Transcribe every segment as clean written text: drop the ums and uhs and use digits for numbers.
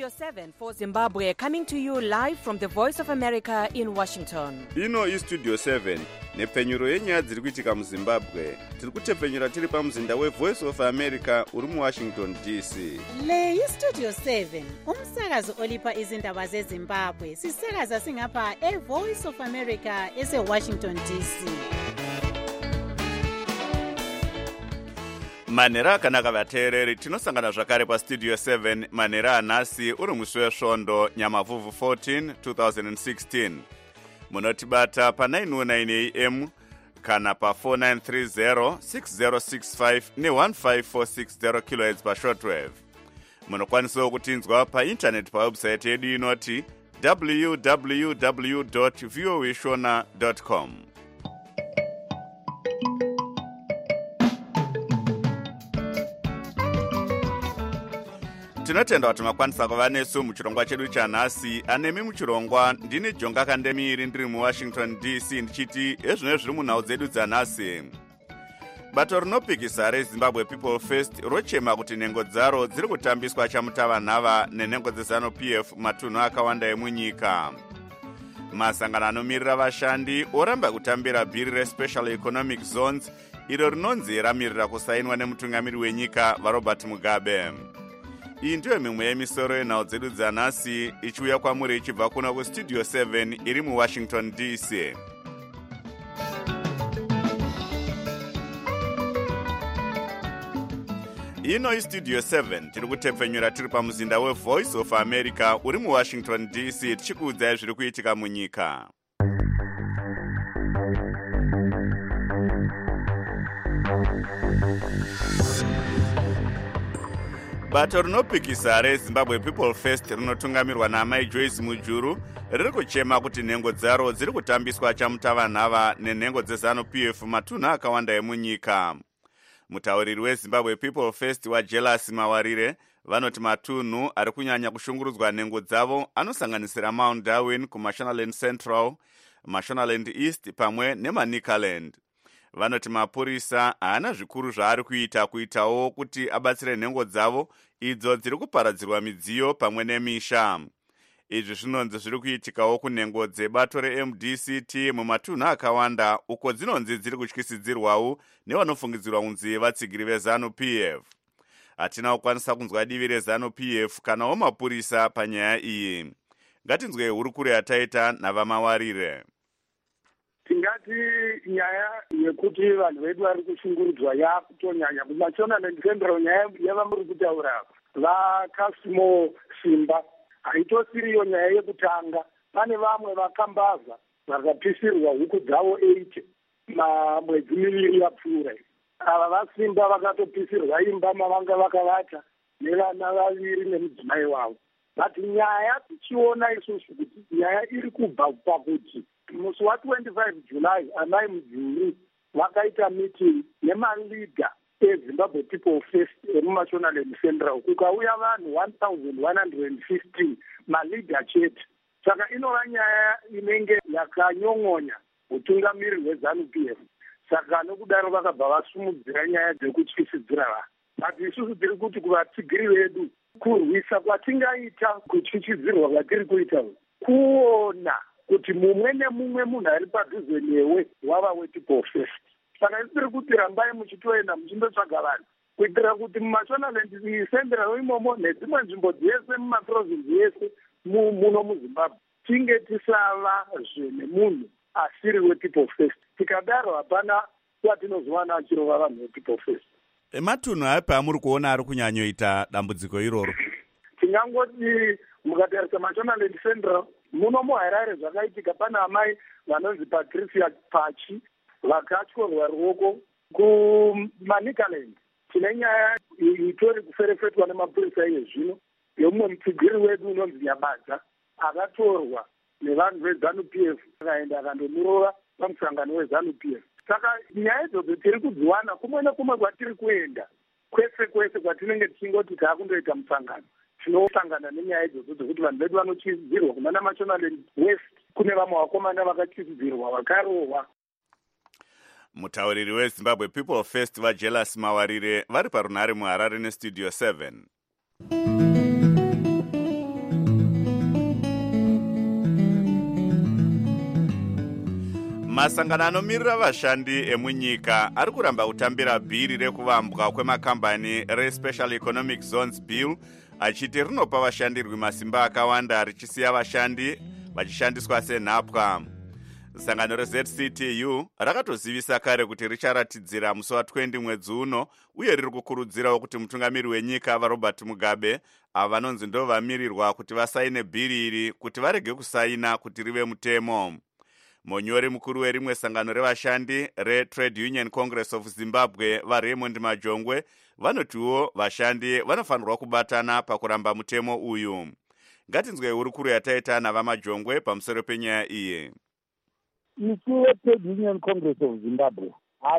Studio 7 for Zimbabwe, coming to you live from the Voice of America in Washington. Ino iStudio 7 nepfenyuro yenyaya dziri kuitika muZimbabwe. Tiri kutepfenyura tiri pamuzinda weVoice of America uri muWashington DC. Le iStudio 7 umsakazo olipa izindaba zeZimbabwe. Sisakaza singapha eVoice of America eseWashington DC. Manera akanaka vateereri, tinosangana zvakare paStudio 7 manera anhasi uri musi wesvondo Nyamavhuvhu 14 2016. Munotibata pa 909 AM kana pa 4930 6065 ne15460 kHz pa shortwave. Munokwanisawo kutinzwa pa internet pa website yedu inoti www.voashona.com. Tinotenda kuti makwanisa kuva nesu muchirongwa chedu chanhasi. Anemi muchirongwa ndini Jonga Kandemiri ndiri muWashington DC ndichiti ezvino zviri munhau dzedu dzanhasi. Bato rinopikisa reZimbabwe People First rochema kuti nhengo dzaro dziri kutambiswa chamutavanhava nenhengo dzeZANU-PF matunhu akawanda emunyika. Masangano anomirira vashandi oramba kutambira bhiri reSpecial Economic Zones iro rinonzi ramirira kusainwa nemutungamiri wenyika vaRobert Mugabe. Iyi ndiyo mimwe yemisoro yenhau dzedu dzanhasi ichiuya kwamuri ichibva kuno kuStudio 7 iri muWashington DC. Ino iStudio 7 tiri kutepfenyura tiri pamuzinda weVoice of America uri muWashington DC tichikuudzai zviri kuitika munyika. Bato rinopikisa reZimbabwe People First rinotungamirwa naMai Joyce Mujuru riri kuchema kuti nhengo dzaro dziri kutambiswa chamutavanhava nenhengo dzeZANU-PF matunhu akawanda emunyika. Mutauriri weZimbabwe People First waJelas Mawarire vanoti matunhu ari kunyanya kushungurudzwa nhengo dzavo anosanganisira Mount Darwin kuMashonaland Central, Mashonaland East pamwe neManicaland. Vanoti mapurisa haana zvikuru zvaari kuitawo kuti abatsire nhengo dzavo idzo dziri kuparadzirwa midziyo pamwe nemisha. Izvi zvinonzi zviri kuitikawo kunhengo dzebato reMDCT mumatunhu akawanda uko dzinonzi dziri kutyisidzirwawo nevanofungidzirwa kunzi vatsigiri veZANU-PF. Hatina kukwanisa kunzwa divi reZANU-PF kanawo mapurisa panyaya iyi. Ngatinzwe hurukuro yataita navaMawarire. Tingati nyaya yekuti vanhu vedu vari kushungurudzwa yakutonyanya kuMashonaland Central. Nyaya yavamuri kutaura vakasimo simba haitosiriyo nyaya yekutanga. Pane vamwe vakambavha vakapisirwa huku dzavo 8 mamwedzi miviri yapfuura. Ava vasimba vakatopisirwa imba mavanga vakavata nevana vaviri nemudzimai wavo. But nyaya tichiona isusu kuti nyaya iri kubva pakuti musi wa25 July Amai Mujuru vakaita meeting nemalidha eZimbabwe People First emuMashonaland Central. Kukauya vanhu 1115 malidha chete. Saka inova nyaya inenge yakanyon'onya utungamiri hweZANU-PF. Saka nokudaro vakabva vasumudzira nyaya dzekutyisidzira vanhu. But isusu tiri kuti kuvatsigiri vedu kurwisa kwatingaita kutyisidzirwa kwatiri kuita kuona kuti mumwe nemumwe munhu ari padhuze newe wava wePeople First. Saka tiri kuti rambai muchitoenda muchindotsvaga vanhu kuitira kuti muMashonaland Central imomo nedzimwe nzvimbo dzese mumaprovinsi yese muno muZimbabwe tinge tisava nemunhu asiri wePeople First. Tikadaro hapana watinozowana achirova vanhu vePeople First. Matunhu api amuri kuona ari kunyanyoita dambudziko iroro? Tingangoti mukatarisa Mashonaland Central muno muHarare zvakaitika. Pana amai vanonzi Patricia Pachi vakatyorwa ruoko. kuManicaland tine nyaya itori kuferefetwa nemapurisa iye zvino yomumwe mutsigiri wedu unonzi Nyabadza akatorwa nevanhu veZANU-PF akaenda akandomurova pamusangano weZANU-PF. Saka nyaya idzodzo tiri kudziwana kumwe nekumwe kwatiri kuenda kwese kwatinenge tichingoti taakundoita musangano tinosangana nenyaya idzodzo dzokuti vanhu vedu vanotyisidzirwa kunana Mashonaland West. Kune vamwe vakomana vakatyisidzirwa vakarohwa. Mutauriri weZimbabwe People First vaJelas Mawarire vari parunhare muHarare neStudio 7. Masangano anomirira vashandi emunyika ari kuramba kutambira bhiri rekuvambwa kwemakambani reSpecial Economic Zones Bill achiti rinopa vashandirwi masimba akawanda richisiya vashandi vachishandiswa senhapwa. Sangano reZCTU rakatozivisa kare kuti richaratidzira musi wa20 mwedzi uno uye riri kukurudzirawo kuti mutungamiri wenyika vaRobert Mugabe ava vanonzi ndo vamirirwa kuti vasaine bhiri iri kuti varege kusaina kuti rive mutemo. Monyori mukuru werimwe sangano revashandi reTrade Union Congress of Zimbabwe vaRaymond Majongwe vanotiwo vashandi vanofanirwa kubatana pakuramba mutemo uyu. Ngatinzwe hurukuru yataita navaMajongwe pamusoro penyaya iyi. Isu veTrade Union Congress of Zimbabwe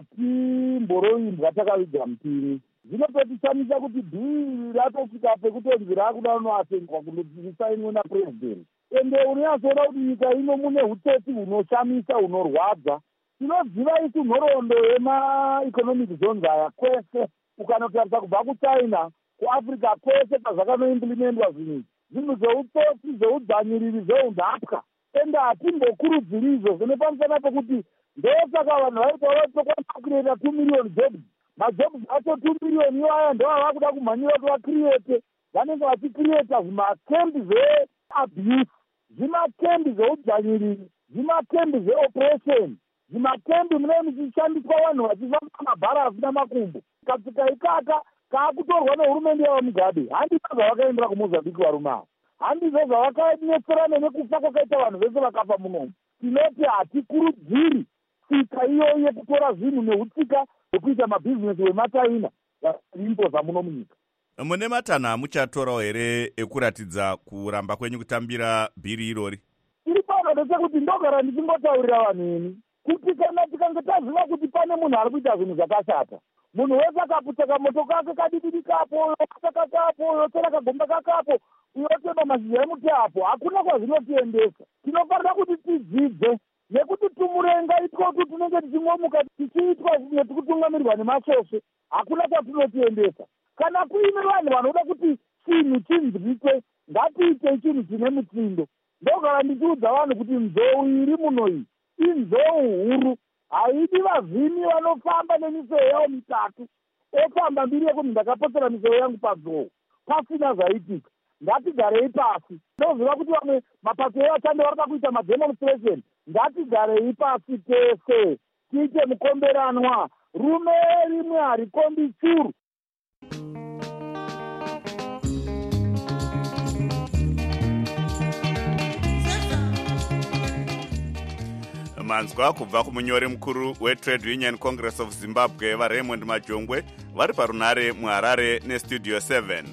hatimboroimbwa takaviga mupini. Zvinototishamisa kuti bhiri ratosvika pekutonzi rakuda unoatengwa kundosainwe napurezidendi. Ende unyazoona kuti nyika ino mune hutsotsi hunoshamisa hunorwadza. Tinoziva isu nhoroondo yema-economic zones aya kwese, ukanotarisa kubva kuChina, kuAfrica kwese pazvakanoimplementwa zvinhu zveutsotsi, zveudzvanyiriri, zveunhapwa. Ende hatimbokurudziri izvo zvinopamusana pekuti ndosaka vanhu vaitokwanisa kucreata 2 million jobs. Majobs acho 2 million iwaya ndo ava kuda kumhanyira kuti vacreate. Vanenge vachicreata zvimakembi zveabuse, zvimakembi zveudzvanyiriri, zvimakembi zveoperation, zvimakembi mune muchishandiswa vanhu vachifamba mabhara asina makumbo. Katsika ikaka kaakutorwa nehurumende yavaMugabe. Handizvo zvavakaendera kuMozambique varume ava. Handizvo zvavakanetserana nekufa kwakaita vanhu vese vakafa munomu. Tinoti hatikurudziri tsika iyo yekutora zvinhu nehutsika hwekuita mabhizinesi wemachaina vaimpoza muno munyika. Mune matanho amuchatorawo here ekuratidza kuramba kwenyu kutambira bhiri irori? Tiri pano ndechekuti ndogara ndichingotaurira vanhu ini kuti kana tikange taziva kuti pane munhu ari kuita zvinhu zvakashata, munhu wese akaputsa kamoto kake kadididi kapo, yokataka kapo, yochera kagomba kakapo, yotema mashizha emuti apo, hakuna kwazvinotiendesa. Tinofanira kuti tidzidze nekuti tumurenga itotu tunenge tichimwomuka tichiitwa netikutungamirwa nemasvosve, hakuna kwatinotiendesa. Kana kuine vanhu vanoda kuti chinhu chinzwike, ngatiite chinhu chine mutsindo. Ndogara ndichiudza vanhu kuti nzou iri muno iyi inzou huru, haidi vavhimi vanofamba nemiseo yavo mitatu, ofamba mbiri yekuti ndakapotsera miseo yangu padzou pasina zvaitika. Ngatigarei pasi. Ndoziva kuti vamwe mapato evashandi vari pakuita mademonstration. Ngatigarei pasi tese tiite mukomberanwa. Rume rimwe harikombi churu. Manzwa kubva kumunyori mukuru weTrade Union Congress of Zimbabwe vaRaymond Majongwe vari parunare muHarare neStudio 7.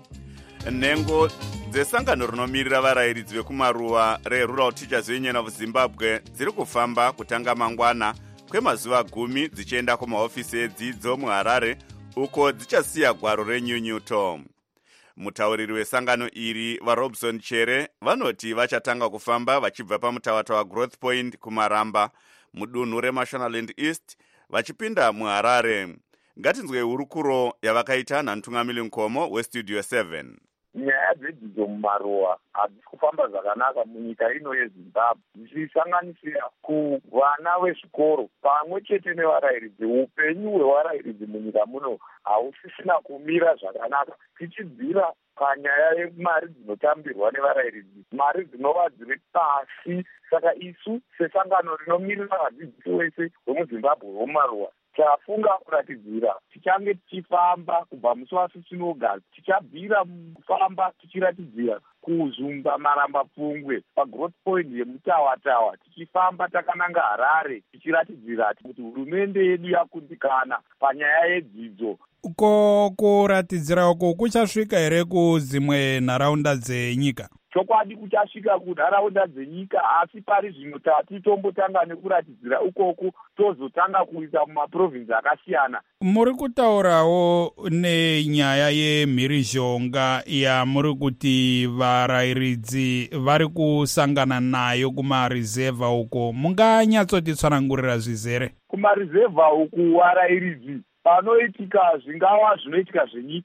Nhengo dzesangano rinomirira varayiridzi vekumaruwa reRural Teachers Union of Zimbabwe dziri kufamba kutanga mangwana kwemazuva 10 dzichienda kumahofisi edzidzo muHarare uko dzichasiya gwaro renyunyuto. Mutauriri wesangano iri vaRobson Chere vanoti vachatanga kufamba vachibva pamutawatawa Growth Point kumaramba mudunhu reMashonaland East vachipinda muHarare. Ngatinzwe hurukuro yavakaita naMtungamiri Nkomo weStudio 7. Nyaya dzedzidzo mumaruwa hadzisi kufamba zvakanaka munyika ino yeZimbabwe, zvichisanganisira kuvana vezvikoro pamwe chete nevarayiridzi. Upenyu hwevarayiridzi munyika muno hausisina kumira zvakanaka, tichibvira panyaya yemari dzinotambirwa nevarayiridzi, mari dzinova dziri pasi. Saka isu sesangano rinomirira vadzidzisi wese vemuZimbabwe vomumaruwa tafunga kuratidzira tichange tichifamba kubva musi wa15 August, tichabvira kufamba tichiratidzira kuzumba maramba pfungwe paGrowth Point yemutawatawa, tichifamba takananga Harare tichiratidzira kuti hurumende yedu yakundikana panyaya yedzidzo. Uko kuratidzira uko kuchasvika here kudzimwe nharaunda dzenyika? Chokwadi kuchasvika kunharaunda dzenyika, asi pari zvino tatombotanga nekuratidzira ukoku tozotanga kuita mumaprovinsi akasiyana. Muri kutaurawo nenyaya yemhirizhonga yamuri kuti varayiridzi vari kusangana nayo kumarizevha uko, munganyatsotitsanangurira zvizere? Kumarizevha uku varayiridzi panoitika zvingava zvinoitika zvenyika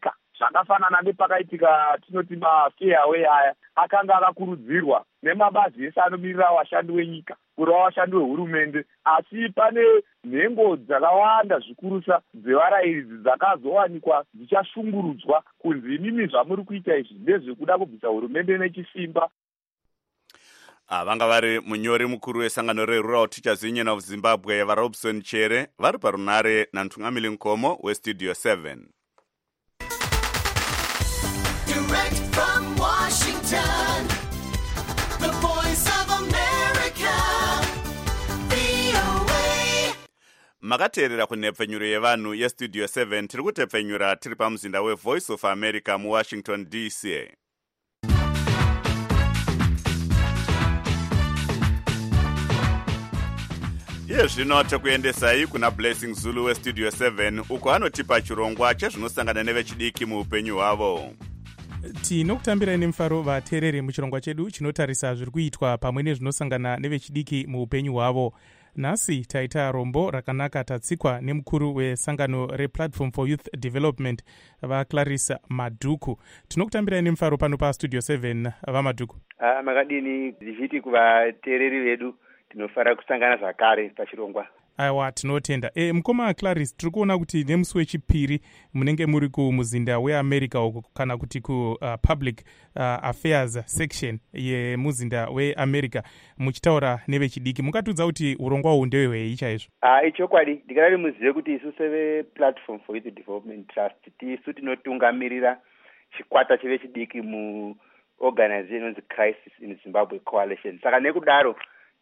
zvakafanana nepakaitika tinoti mafairway aya akanga akakurudzirwa nemabazi ese anomirira vashandi venyika kureva vashandi vehurumende, asi pane nhengo dzakawanda zvikurusa dzevarairidzi dzakazowanikwa dzichashungurudzwa kunzi imimi zvamuri kuita izvi ndezvekuda kubvisa hurumende nechisimba. Vanga vari munyori mukuru wesangano rerural teachers union of Zimbabwe vaRobson Chere vari parunare naNtungamiri Nkomo westudio 7. Direct from Washington, the voice of America, VOA. Makateerera kunhepfenyuro yevanhu yestudio 7 tiri kutepfenyura tiri pamuzinda weVoice of America muWashington DC. Iye zvino tokuendesai kuna Blessing Zulu westudio 7 uko anotipa chirongwa chezvinosangana nevechidiki muupenyu hwavo. Tinokutambirai nemufaro vateereri muchirongwa chedu chinotarisa zviri kuitwa pamwe nezvinosangana nevechidiki muupenyu hwavo. Nhasi taita rombo rakanaka tatsikwa nemukuru wesangano rePlatform for Youth Development vaClarissa Madhuku. Tinokutambirai nemufaro pano pastudio 7 vaMadhuku. Makadini zvichiti kuvateereri vedu tinofara kusangana zvakare pachirongwa. Aiwa, tinotenda. Mukoma Clarissa, tiri kuona kuti nemusi wechipiri munenge muri kumuzinda weAmerica uko kana kuti public affairs section yemuzinda weAmerica muchitaura nevechidiki. Mukatudza kuti urongwa huu ndehwei chaizvo? Ichokwadi, ndikarari muzive kuti isu sevePlatform for Youth Development Trust tisu tinotungamirira chikwata chevechidiki muorganization inonzi Crisis in Zimbabwe Coalition. Saka nekudaro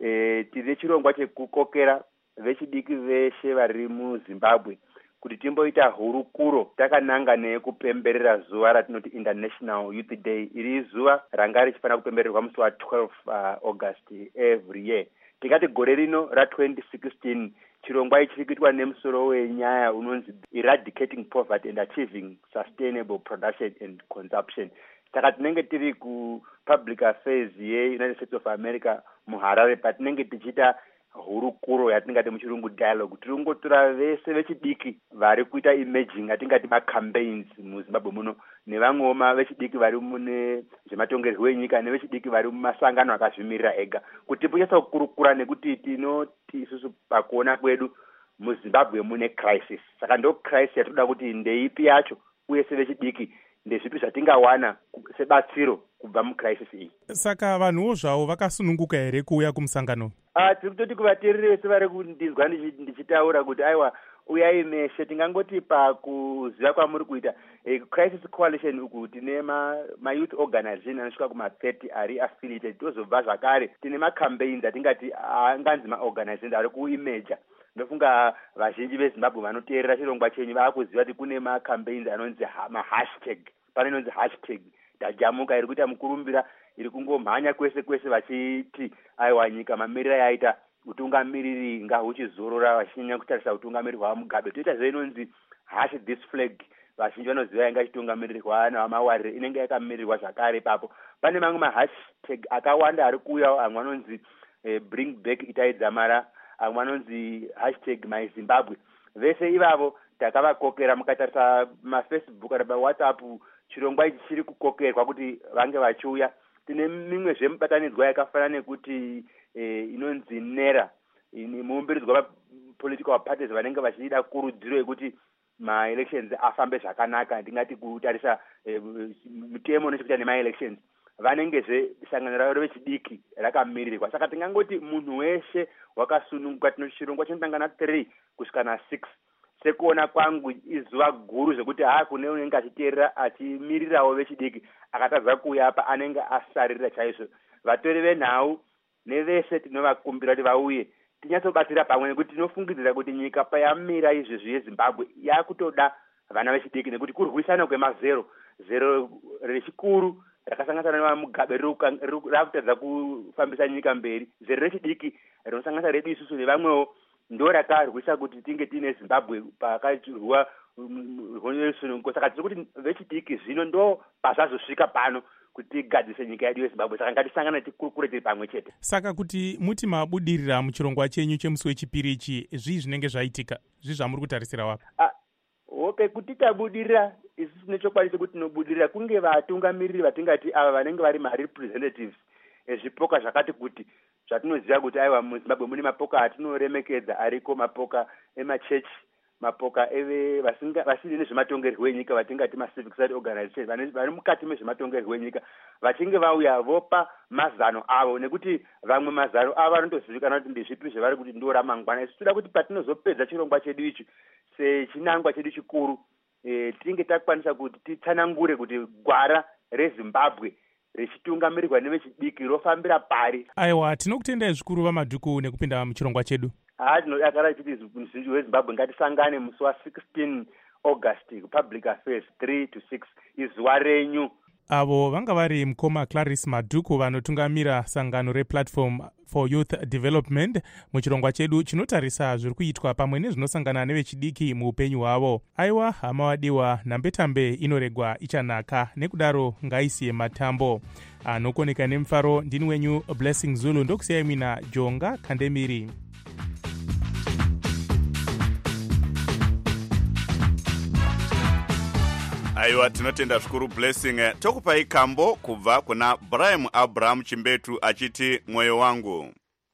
tine chirongwa chekukokera vechidiki veshe vari muZimbabwe kuti timboita hurukuro takananga nekupemberera zuva ratinoti International Youth Day. Iri zuva ranga richifanira kupembererwa musi wa12 August every year. Tikati gore rino ra2016 chirongwa ichi chiri kuitwa nemusoro wenyaya unonzi Eradicating Poverty and Achieving Sustainable Production and Consumption. Saka tinenge tiri kuPublic Affairs yeUnited States of America muHarare patinenge tichita hurukuro yatingati muchirungu dialogue. Tiri kungotora vese vechidiki vari kuita emerging atingati macampaigns muZimbabwe muno nevamwewo vechidiki vari mune zvematongerwo enyika nevechidiki vari mumasangano akazvimirira ega kuti timbonyatsa kukurukura nekuti tinoti isusu pakuona kwedu muZimbabwe mune crisis. Saka ndo crisis yatoda kuti ndeipi yacho uye sevechidiki ndezvipi zvatingawana sebatsiro kubva mucrisis iyi. Saka vanhuwo zvavo vakasununguka here kuuya kumusangano? Tiri kutoti kuvateereri vese vari kundinzwa ndichitaura kuti aiwa uyai meshe, tingangoti pakuziva kwamuri kuita Crisis Coalition uku tine ma-youth organization anosvika kuma30 ari affiliated. Tozobva zvakare tine macampaigns atingati anganzi maorganizations ari kuimeja. Ndofunga vazhinji veZimbabwe vanoteerera chirongwa chenyu vakuziva kuti kune macampaigns anonzi mahashtag. Pane inonzi hashtag Dajamuka iri kuita mukurumbira, iri kungomhanya kwese kwese vachiti aiwa nyika mamiriro yaita utungamiriri ngahuchizorora vachinyanya kutarisa utungamiriri hwaMugabe. Toita zveinonzi #thisflag. Vazhinji vanoziva inga chitungamirirwa navamawarire inenge yakamirirwa zvakare ipapo. Pane mamwe mahashtag akawanda ari kuuya, amwe anonzi bring back Itai Dzamara, amwe anonzi #myZimbabwe. Vese ivavo takavakokera mukatarisa maFacebook kana paWhatsApp. Chirongwa ichi chiri kukokerwa kuti vange vachiuya. Tine mimwe zvemubatanidzwa yakafanana nekuti inonzi NERA, muumbiridzwa political parties vanenge vachida kurudziro yekuti ma-elections afambe zvakanaka. Ndingati kutarisa mutemo nechekuita nema-elections vanengezve sangano ravo revechidiki rakamirirwa. Saka tingangoti munhu weshe wakasununguka. Chirongwa chinotanga na3 kusvika na6. Sekuona kwangu izuva guru zvekuti kune unenge achiteerera achimirirawo vechidiki akatadza kuuya apa anenge asarira chaizvo. Vatori venhau nevese tinovakumbira kuti vauye tinyatsobatsira pamwe nekuti tinofungidzira kuti nyika payamira izvezvi yeZimbabwe yakutoda vana vechidiki nekuti kurwisana kwemazero rechikuru rakasanganisana nevaMugabe rakutadza kufambisa nyika mberi. Zero rechidiki rinosanganisa redu isusu nevamwewo ndo rakarwisa kuti tinge tiine Zimbabwe pakachirwa rwonyesununguko. Saka tiri kuti vechidiki zvino ndo pazazosvika pano kuti tigadzise nyika yedu yeZimbabwe. Saka ngatisangane tikurukure tiri pamwe chete. Saka kuti muti mabudirira muchirongwa chenyu chemusi wechipiri ichi, zvii zvinenge zvaitika? Zvii zvamuri kutarisira wapa? Hope kuti tabudirira isusu nechokwadi chekuti tinobudirira kunge vatungamiriri vatingati ava vanenge vari marepresentatives ezvipoka zvakati kuti zvatinoziva kuti aiwa muzimbabwe mune mapoka atinoremekedza ariko mapoka emachechi mapoka vasiri nezvematongerwo enyika vatingati macivic society organization vari mukati mezvematongerwo enyika vachinge vauya vopa mazano avo nekuti vamwe mazano avo anotozivikana kuti ndezvipi zvavari kuti ndo ramangwana. Isu toda kuti patinozopedza chirongwa chedu ichi sechinangwa chedu chikuru tinge takwanisa kuti titsanangure kuti gwara rezimbabwe richitungamirirwa nevechidiki rofambira pari. Aiwa, tinokutendai zvikuru vamadhuku nekupinda muchirongwa chedu. Tinodakara kuti muzhinji wezimbabwe ngatisangane musi wa16 August Public Affairs 3 to 6 izuva renyu. Avo vanga vari mukoma Clarice Madhuku vanotungamira sangano replatform for youth development muchirongwa chedu chinotarisa zviri kuitwa pamwe nezvinosangana nevechidiki muupenyu hwavo. Aiwa, hama wadiwa, nhambetambe inoregwa ichanaka, nekudaro ngaisiye matambo. Anokoneka nemufaro ndini wenyu Blessing Zulu, ndokusiyai mina Jonga Kandemiri. Aiwa, tinotenda zvikuru Blessing. Tokupai kambo kubva kuna Brian Abraham Chimbetu achiti mwoyo wangu.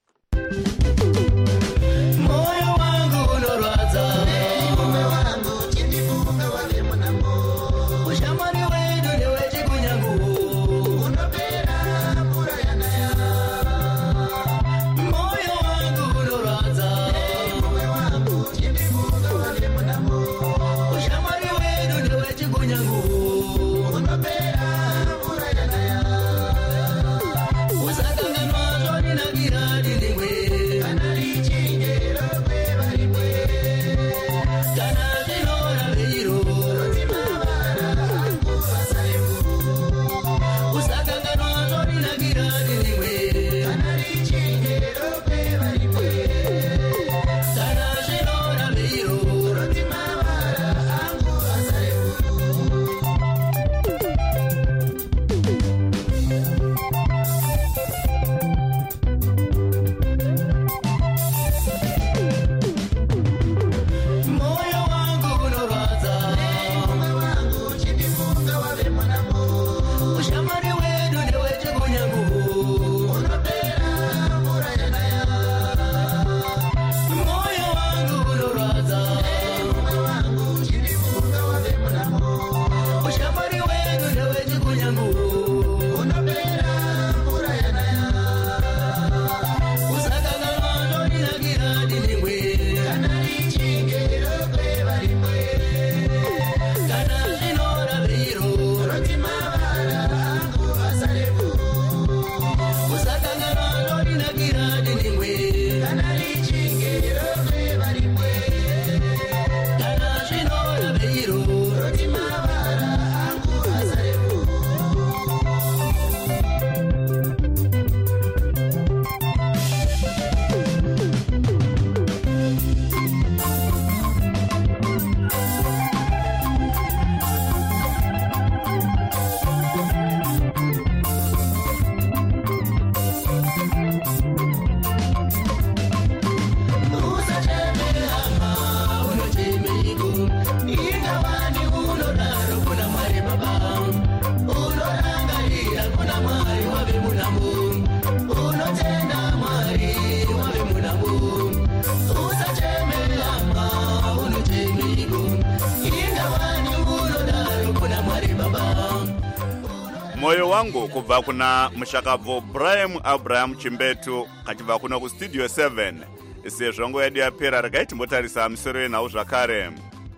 Moyo wangu unorwadza, mume wangu chindifunga wale mwanangu, ushamwari wedu ndewechikunyangu, unopera mvura yanaya. Moyo wangu unorwadza, mume wangu chindifunga wale mwanangu, ushamwari wedu ndewechikunyangu, unopera mvura yanaya. Usakanganwa zvoninakira ndinengwe. Moyo wangu kubva kuna mushakabvo Brian Abraham Chimbetu achibva kuno kustudio 7. Sezvongo yedu yapera regai timbotarisa misoro yenhau zvakare.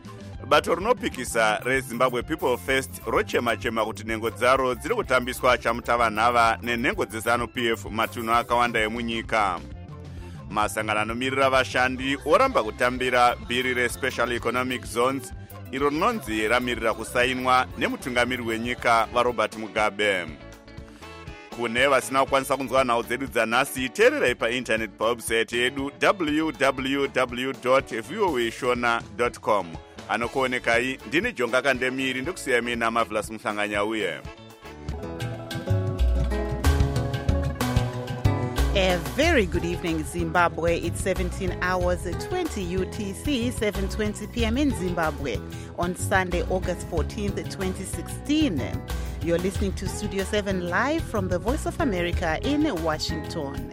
Bato rinopikisa reZimbabwe People First rochema-chema kuti nhengo dzaro dziri kutambiswa chamutavanhava nenhengo dzeZANU-PF matunhu akawanda emunyika. Masangano anomirira vashandi oramba kutambira bhiri reSpecial Economic Zones iro rinonzi ramirira kusainwa nemutungamiri wenyika vaRobert Mugabe. Kune vasina kukwanisa kunzwa nhau dzedu dzanhasi, teererai paintaneti pawebsite yedu www.voashona.com. Anokuonekai ndini Jonga Kandemiri, ndokusiyai mina Marvelous Muhlanganyauye. A very good evening, Zimbabwe. It's 17 hours 20 UTC, 7:20 p.m. in Zimbabwe on Sunday, August 14th, 2016. You're listening to Studio 7 live from the Voice of America in Washington.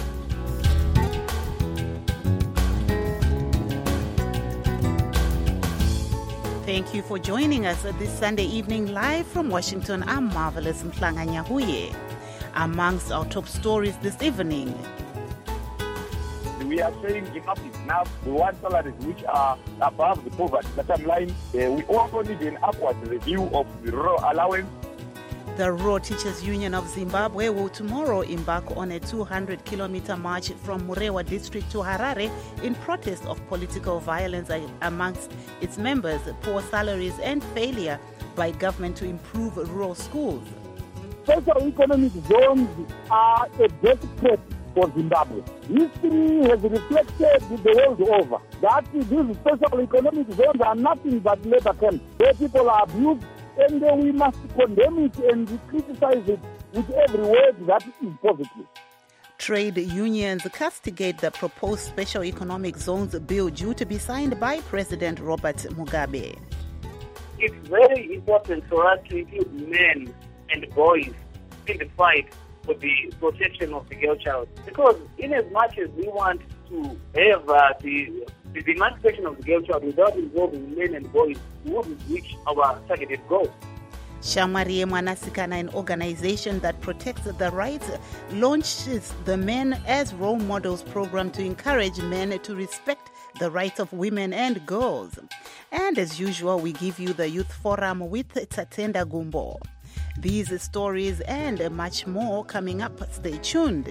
Thank you for joining us this Sunday evening live from Washington. I'm Marvelous Mhlanga Nyahuye. Amongst our top stories this evening, we are saying enough is enough. We want salaries which are above the poverty bottom line. We also need an upward review of the rural allowance. The Rural Teachers Union of Zimbabwe will tomorrow embark on a 200-kilometer march from Murewa district to Harare in protest of political violence amongst its members, poor salaries and failure by government to improve rural schools. Special economic zones are a death threat for Zimbabwe. History has reflected the world over that these special economic zones are nothing but labor camps where people are abused, and we must condemn it and criticize it with every word that is positive. Trade unions castigate the proposed special economic zones bill due to be signed by President Robert Mugabe. It's very important for us to include men and boys in the fight for the protection of the girl child. Because in as much as we want to have the emancipation of the girl child without involving men and boys, we wouldn't reach our targeted goal. Shamarie Mwanasikana, an organization that protects the rights, launches the Men as Role Models program to encourage men to respect the rights of women and girls. And as usual, we give you the Youth Forum with Tatenda Gumbo. These stories and much more coming up. Stay tuned.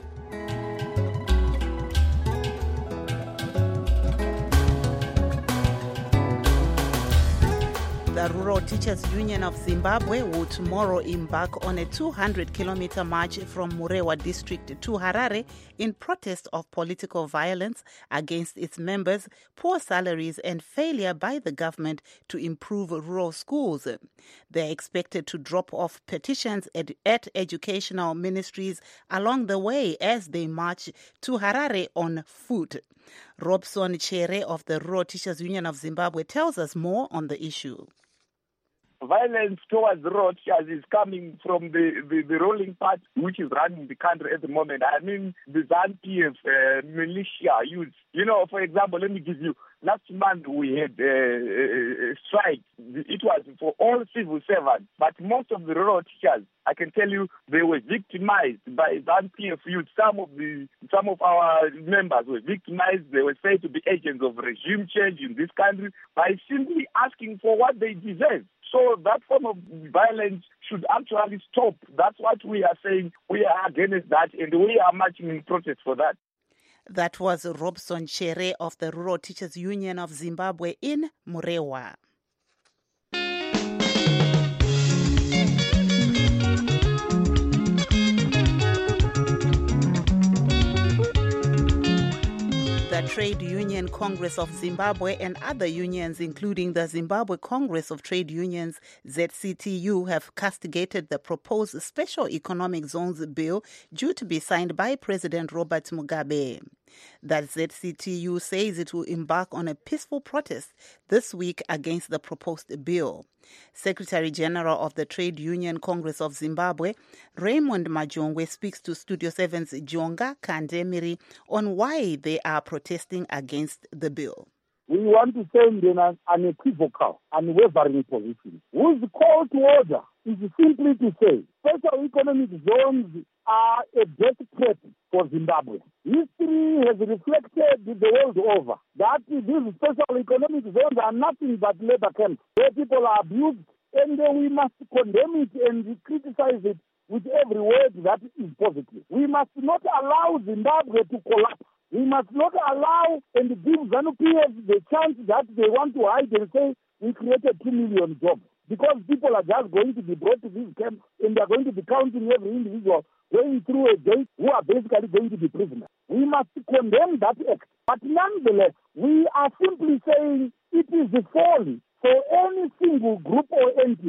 The Rural Teachers Union of Zimbabwe will tomorrow embark on a 200-kilometer march from Murewa district to Harare in protest of political violence against its members, poor salaries and failure by the government to improve rural schools. They are expected to drop off petitions at educational ministries along the way as they march to Harare on foot. Robson Chere of the Rural Teachers Union of Zimbabwe tells us more on the issue. Violence towards rural teachers is coming from the ruling party which is running the country at the moment. I mean, the ZANU-PF militia youth. You know, for example, let me give you, last month we had a strike. It was for all civil servants, but most of the rural teachers, I can tell you, they were victimized by ZANU-PF youth. Some of our members were victimized. They were said to be agents of regime change in this country by simply asking for what they deserve. So that form of violence should actually stop. That's what we are saying. We are against that, and we are marching in protest for that. That was Robson Chere of the Rural Teachers Union of Zimbabwe in Murewa. The Trade Union Congress of Zimbabwe and other unions, including the Zimbabwe Congress of Trade Unions, ZCTU, have castigated the proposed Special Economic Zones bill due to be signed by President Robert Mugabe. The ZCTU says it will embark on a peaceful protest this week against the proposed bill. Secretary General of the Trade Union Congress of Zimbabwe, Raymond Majongwe, speaks to Studio 7's Jonga Kandemiri on why they are protesting against the bill. We want to send in an unequivocal, unwavering position. Whose call to order is simply to say special economic zones are a death threat for Zimbabwe. History has reflected the world over that these special economic zones are nothing but labor camps where people are abused, and we must condemn it and criticize it with every word that is positive. We must not allow Zimbabwe to collapse. We must not allow and give ZANU-PF the chance that they want to hide and say we created 2 million jobs. Because people are just going to be brought to these camps and they are going to be counting every individual going through a gate who are basically going to be prisoners. We must condemn that act. But nonetheless, we are simply saying it is the folly for any single group or entity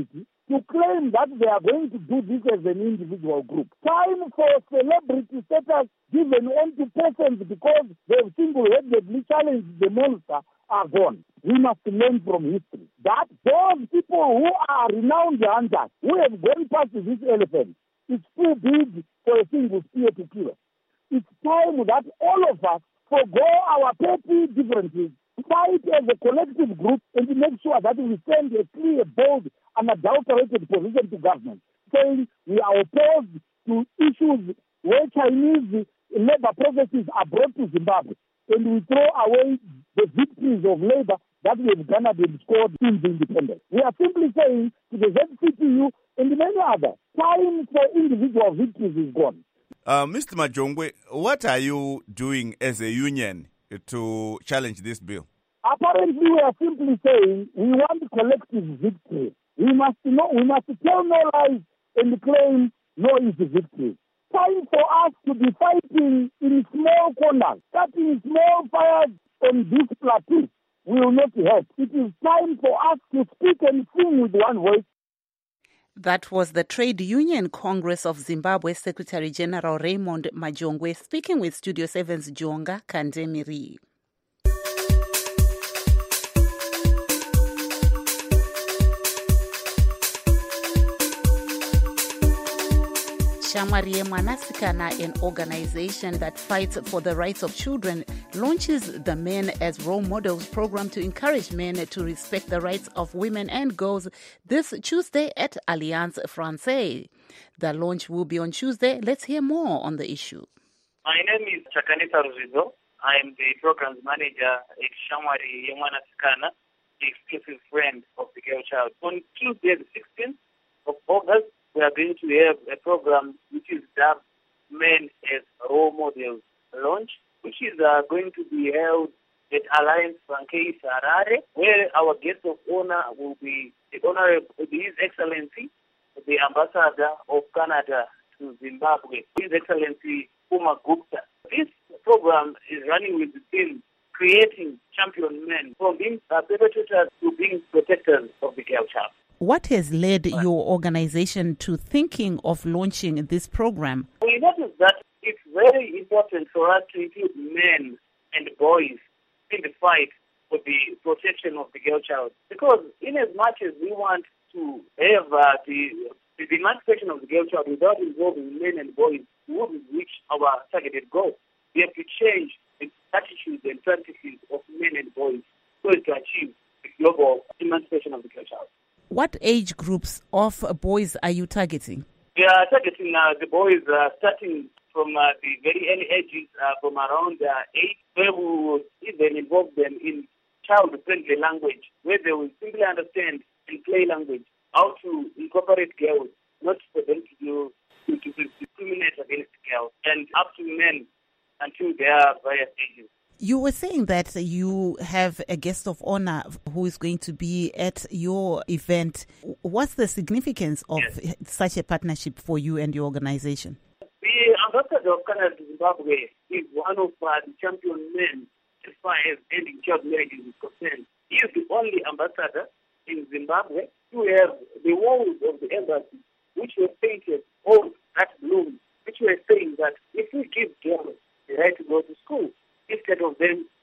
to claim that they are going to do this as an individual group. Time for celebrity status given onto persons because they've single-handedly challenged the monster are gone. We must learn from history that those people who are renowned hunters, who have gone past this elephant, it's too big for a single spear to kill us. It's time that all of us forgo our petty differences, fight as a collective group, and make sure that we send a clear, bold, unadulterated position to government, saying we are opposed to issues where Chinese labor processes are brought to Zimbabwe, and we throw away the victories of labor that we have garnered and scored in the independence. We are simply saying to the ZCTU and many others, time for individual victories is gone. Mr. Majongwe, what are you doing as a union to challenge this bill? Apparently, we are simply saying we want collective victory. We must tell no lies and claim no easy victory. Time for us to be fighting in small corners, starting small fires on this plateau will not help. It is time for us to speak and sing with one voice. That was the Trade Union Congress of Zimbabwe Secretary General Raymond Majongwe speaking with Studio 7's Jonga Kandemiri. Shamwari Mwanasikana, an organization that fights for the rights of children, launches the Men as Role Models program to encourage men to respect the rights of women and girls this Tuesday at Alliance Francaise. The launch will be on Tuesday. Let's hear more on the issue. My name is Chakanisa Ruzizo. I am the programs manager at Shamwari Mwanasikana, the exclusive friend of the girl child. On Tuesday, the 16th of August, we are going to have a program which is dubbed Men as Role Models launch, which is going to be held at Alliance Francaise Harare, where our guest of honor will be the Honorable His Excellency, the Ambassador of Canada to Zimbabwe, His Excellency Puma Gupta. This program is running with the theme creating champion men from being perpetrators to being protectors of the girl child. What has led your organization to thinking of launching this program? We noticed that it's very important for us to include men and boys in the fight for the protection of the girl child. Because in as much as we want to have the emancipation of the girl child without involving men and boys, we wouldn't reach our targeted goal. We have to change the attitudes and practices of men and boys so as to achieve the global emancipation of the girl child. What age groups of boys are you targeting? We are targeting the boys starting from the very early ages, from around 8, where we will even involve them in child-friendly language, where they will simply understand in play language how to incorporate girls, not for them to discriminate against girls, and up to men until they are various ages. You were saying that you have a guest of honor who is going to be at your event. What's the significance of such a partnership for you and your organization? The Ambassador of Canada to Zimbabwe is one of the champion men as far as ending child marriage is concerned. He is the only ambassador in Zimbabwe to have the walls of the embassy, which were painted all that bloom, which were saying that if we give girls the right to go to school, instead of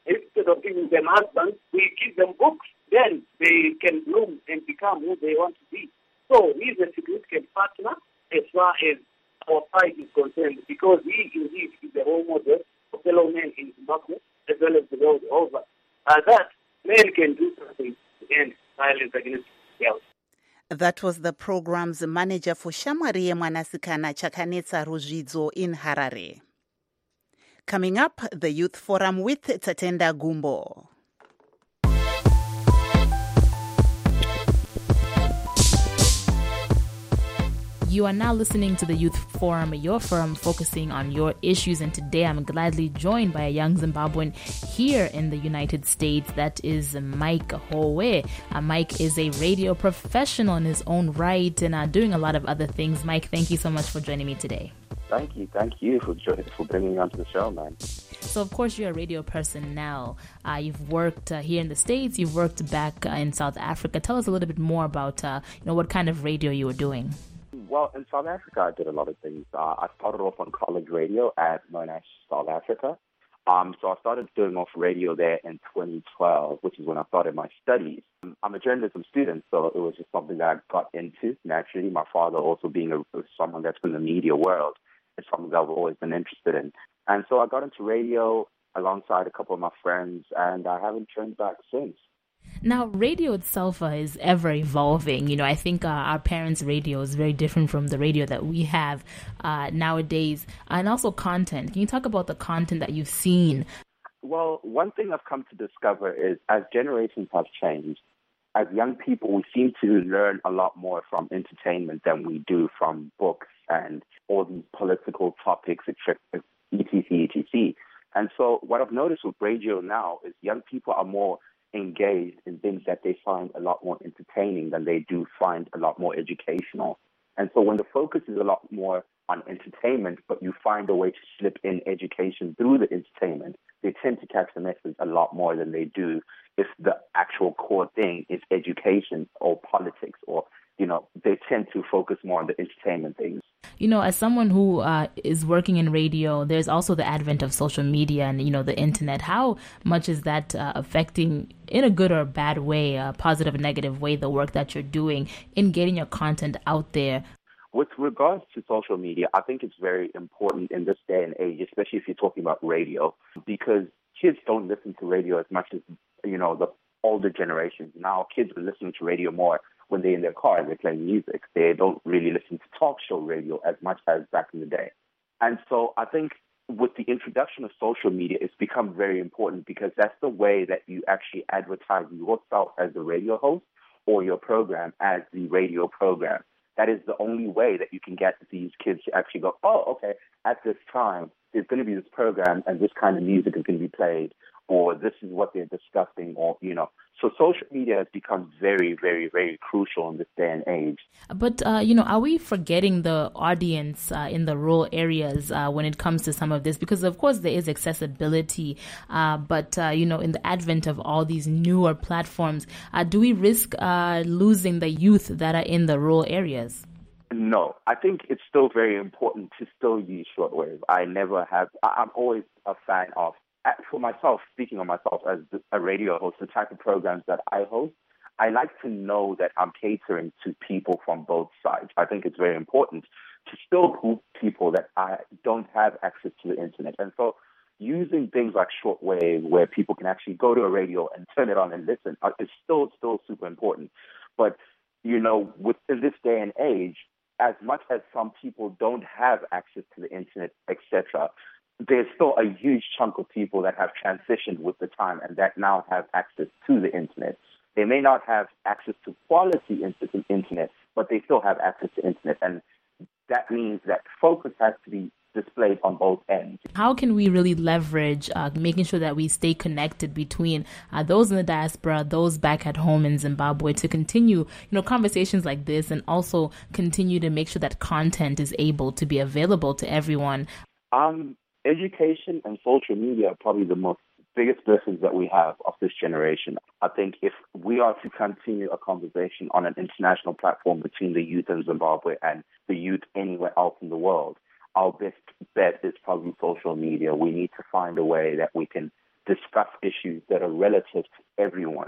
giving them husbands, we give them books, then they can bloom and become who they want to be. So he is a significant partner as far as our fight is concerned, because he indeed is the role model for fellow men in Zimbabwe as well as the world over. That men can do something to end violence against girls. That was the program's manager for Shamwari Mwanasikana, Chakanisa Ruzizo in Harare. Coming up, the Youth Forum with Tatenda Gumbo. You are now listening to the Youth Forum, your forum focusing on your issues. And today I'm gladly joined by a young Zimbabwean here in the United States. That is Mike Howe. Mike is a radio professional in his own right and doing a lot of other things. Mike, thank you so much for joining me today. Thank you for bringing me onto the show, man. So, of course, you're a radio person now. You've worked here in the States. You've worked back in South Africa. Tell us a little bit more about, what kind of radio you were doing. Well, in South Africa, I did a lot of things. I started off on college radio at Monash, South Africa. So I started doing off radio there in 2012, which is when I started my studies. I'm a journalism student, so it was just something that I got into naturally. My father also being someone that's in the media world, it's something that I've always been interested in. And so I got into radio alongside a couple of my friends, and I haven't turned back since. Now, radio itself is ever evolving. I think our parents' radio is very different from the radio that we have nowadays. And also content. Can you talk about the content that you've seen? Well, one thing I've come to discover is as generations have changed, as young people, we seem to learn a lot more from entertainment than we do from books and all these political topics, etc. And so what I've noticed with radio now is young people are more engaged in things that they find a lot more entertaining than they do find a lot more educational. And so when the focus is a lot more on entertainment, but you find a way to slip in education through the entertainment, they tend to catch the message a lot more than they do if the actual core thing is education or politics, or, they tend to focus more on the entertainment things. As someone who is working in radio, there's also the advent of social media and, the internet. How much is that affecting, in a good or bad way, a positive or negative way, the work that you're doing in getting your content out there? With regards to social media, I think it's very important in this day and age, especially if you're talking about radio, because kids don't listen to radio as much as, the older generations. Now kids are listening to radio more when they're in their car and they're playing music. They don't really listen to talk show radio as much as back in the day. And so I think with the introduction of social media, it's become very important because that's the way that you actually advertise yourself as the radio host or your program as the radio program. That is the only way that you can get these kids to actually go, oh, okay, at this time, there's going to be this program and this kind of music is going to be played, or this is what they're discussing, or, So social media has become very, very, very crucial in this day and age. But, are we forgetting the audience in the rural areas when it comes to some of this? Because, of course, there is accessibility. But, in the advent of all these newer platforms, do we risk losing the youth that are in the rural areas? No, I think it's still very important to still use shortwave. I'm always a fan of, for myself, speaking of myself as a radio host, the type of programs that I host, I like to know that I'm catering to people from both sides. I think it's very important to still group people that don't have access to the internet. And so using things like shortwave, where people can actually go to a radio and turn it on and listen, is still super important. But, within this day and age, as much as some people don't have access to the internet, etc., there's still a huge chunk of people that have transitioned with the time and that now have access to the internet. They may not have access to quality internet, but they still have access to internet. And that means that focus has to be displayed on both ends. How can we really leverage making sure that we stay connected between those in the diaspora, those back at home in Zimbabwe, to continue, conversations like this, and also continue to make sure that content is able to be available to everyone? Education and social media are probably the biggest blessings that we have of this generation. I think if we are to continue a conversation on an international platform between the youth in Zimbabwe and the youth anywhere else in the world, our best bet is probably social media. We need to find a way that we can discuss issues that are relative to everyone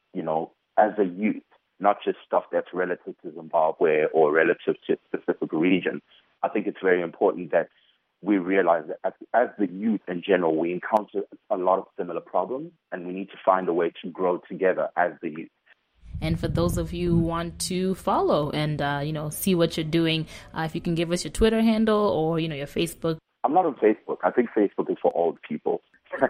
as a youth, not just stuff that's relative to Zimbabwe or relative to a specific region. I think it's very important that we realize that as the youth in general, we encounter a lot of similar problems, and we need to find a way to grow together as the youth. And for those of you who want to follow and, see what you're doing, if you can give us your Twitter handle or, your Facebook. I'm not on Facebook. I think Facebook is for old people.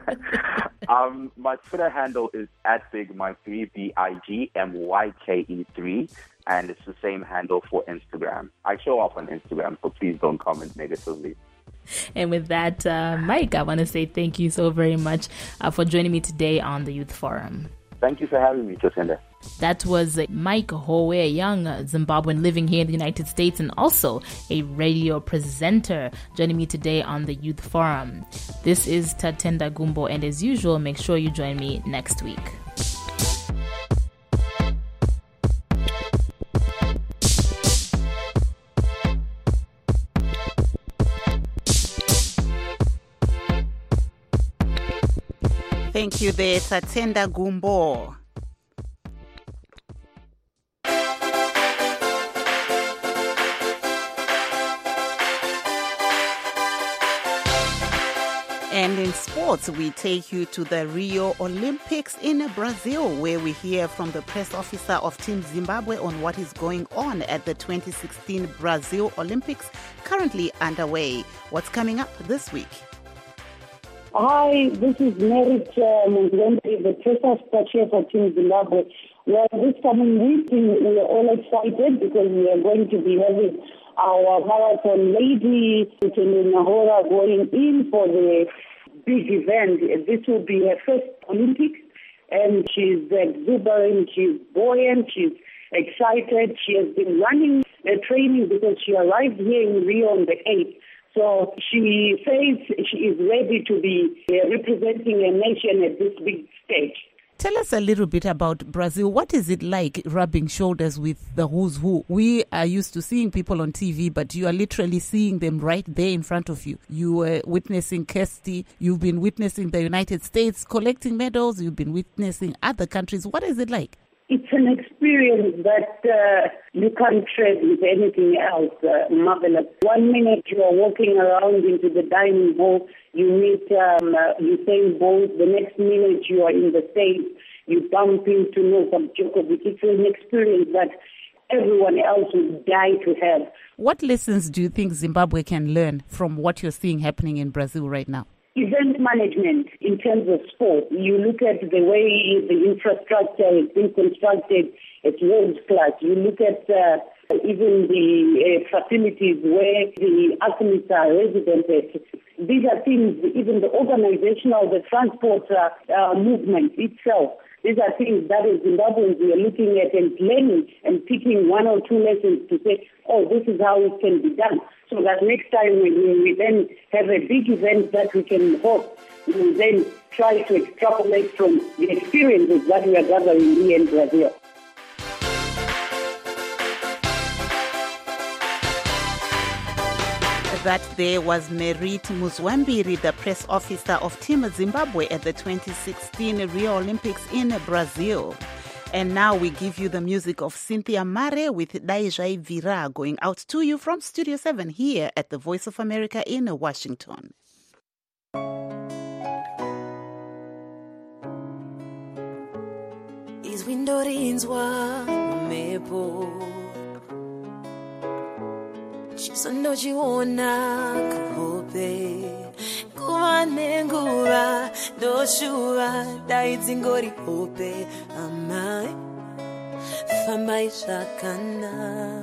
My Twitter handle is @BigMyke3, BIGMYKE3, and it's the same handle for Instagram. I show off on Instagram, so please don't comment negatively. And with that, Mike, I want to say thank you so very much for joining me today on the Youth Forum. Thank you for having me, Jacinda. That was Mike Howe, a young Zimbabwean living here in the United States and also a radio presenter, joining me today on the Youth Forum. This is Tatenda Gumbo, and as usual, make sure you join me next week. Thank you there, Tatenda Gumbo. And in sports, we take you to the Rio Olympics in Brazil, where we hear from the press officer of Team Zimbabwe on what is going on at the 2016 Brazil Olympics, currently underway. What's coming up this week? Hi, this is Merit Mundlembe, the press officer for Team Zimbabwe. Well, this coming week, we are all excited because we are going to be having our marathon lady, Nahora, going in for the big event. This will be her first Olympics, and she's exuberant, she's buoyant, she's excited. She has been running training because she arrived here in Rio on the 8th. So she says she is ready to be representing a nation at this big stage. Tell us a little bit about Brazil. What is it like rubbing shoulders with the who's who? We are used to seeing people on TV, but you are literally seeing them right there in front of you. You were witnessing Kirsty. You've been witnessing the United States collecting medals. You've been witnessing other countries. What is it like? It's an experience that you can't trade with anything else, marvelous. 1 minute you are walking around into the dining hall, you meet Usain Bolt. The next minute you are in the States, you bump into Novak Djokovic. It's an experience that everyone else would die to have. What lessons do you think Zimbabwe can learn from what you're seeing happening in Brazil right now? Event management in terms of sport. You look at the way the infrastructure has been constructed, it's world class. You look at even the facilities where the athletes are resident. These are things, even the organizational, the transport movement itself. These are things that as Zimbabweans we are looking at and learning and picking one or two lessons to say, oh, this is how it can be done. So that next time when we then have a big event that we can host, we will then try to extrapolate from the experiences that we are gathering here in Brazil. That there was Merit Muzwambiri, the press officer of Team Zimbabwe at the 2016 Rio Olympics in Brazil. And now we give you the music of Cynthia Mare with Daijai Vira, going out to you from Studio 7 here at the Voice of America in Washington. Izwindorinzwa mepo chisondochiona kuhope nguva nenguva ndoshuva daidzingori hope amai fambai zvakanaka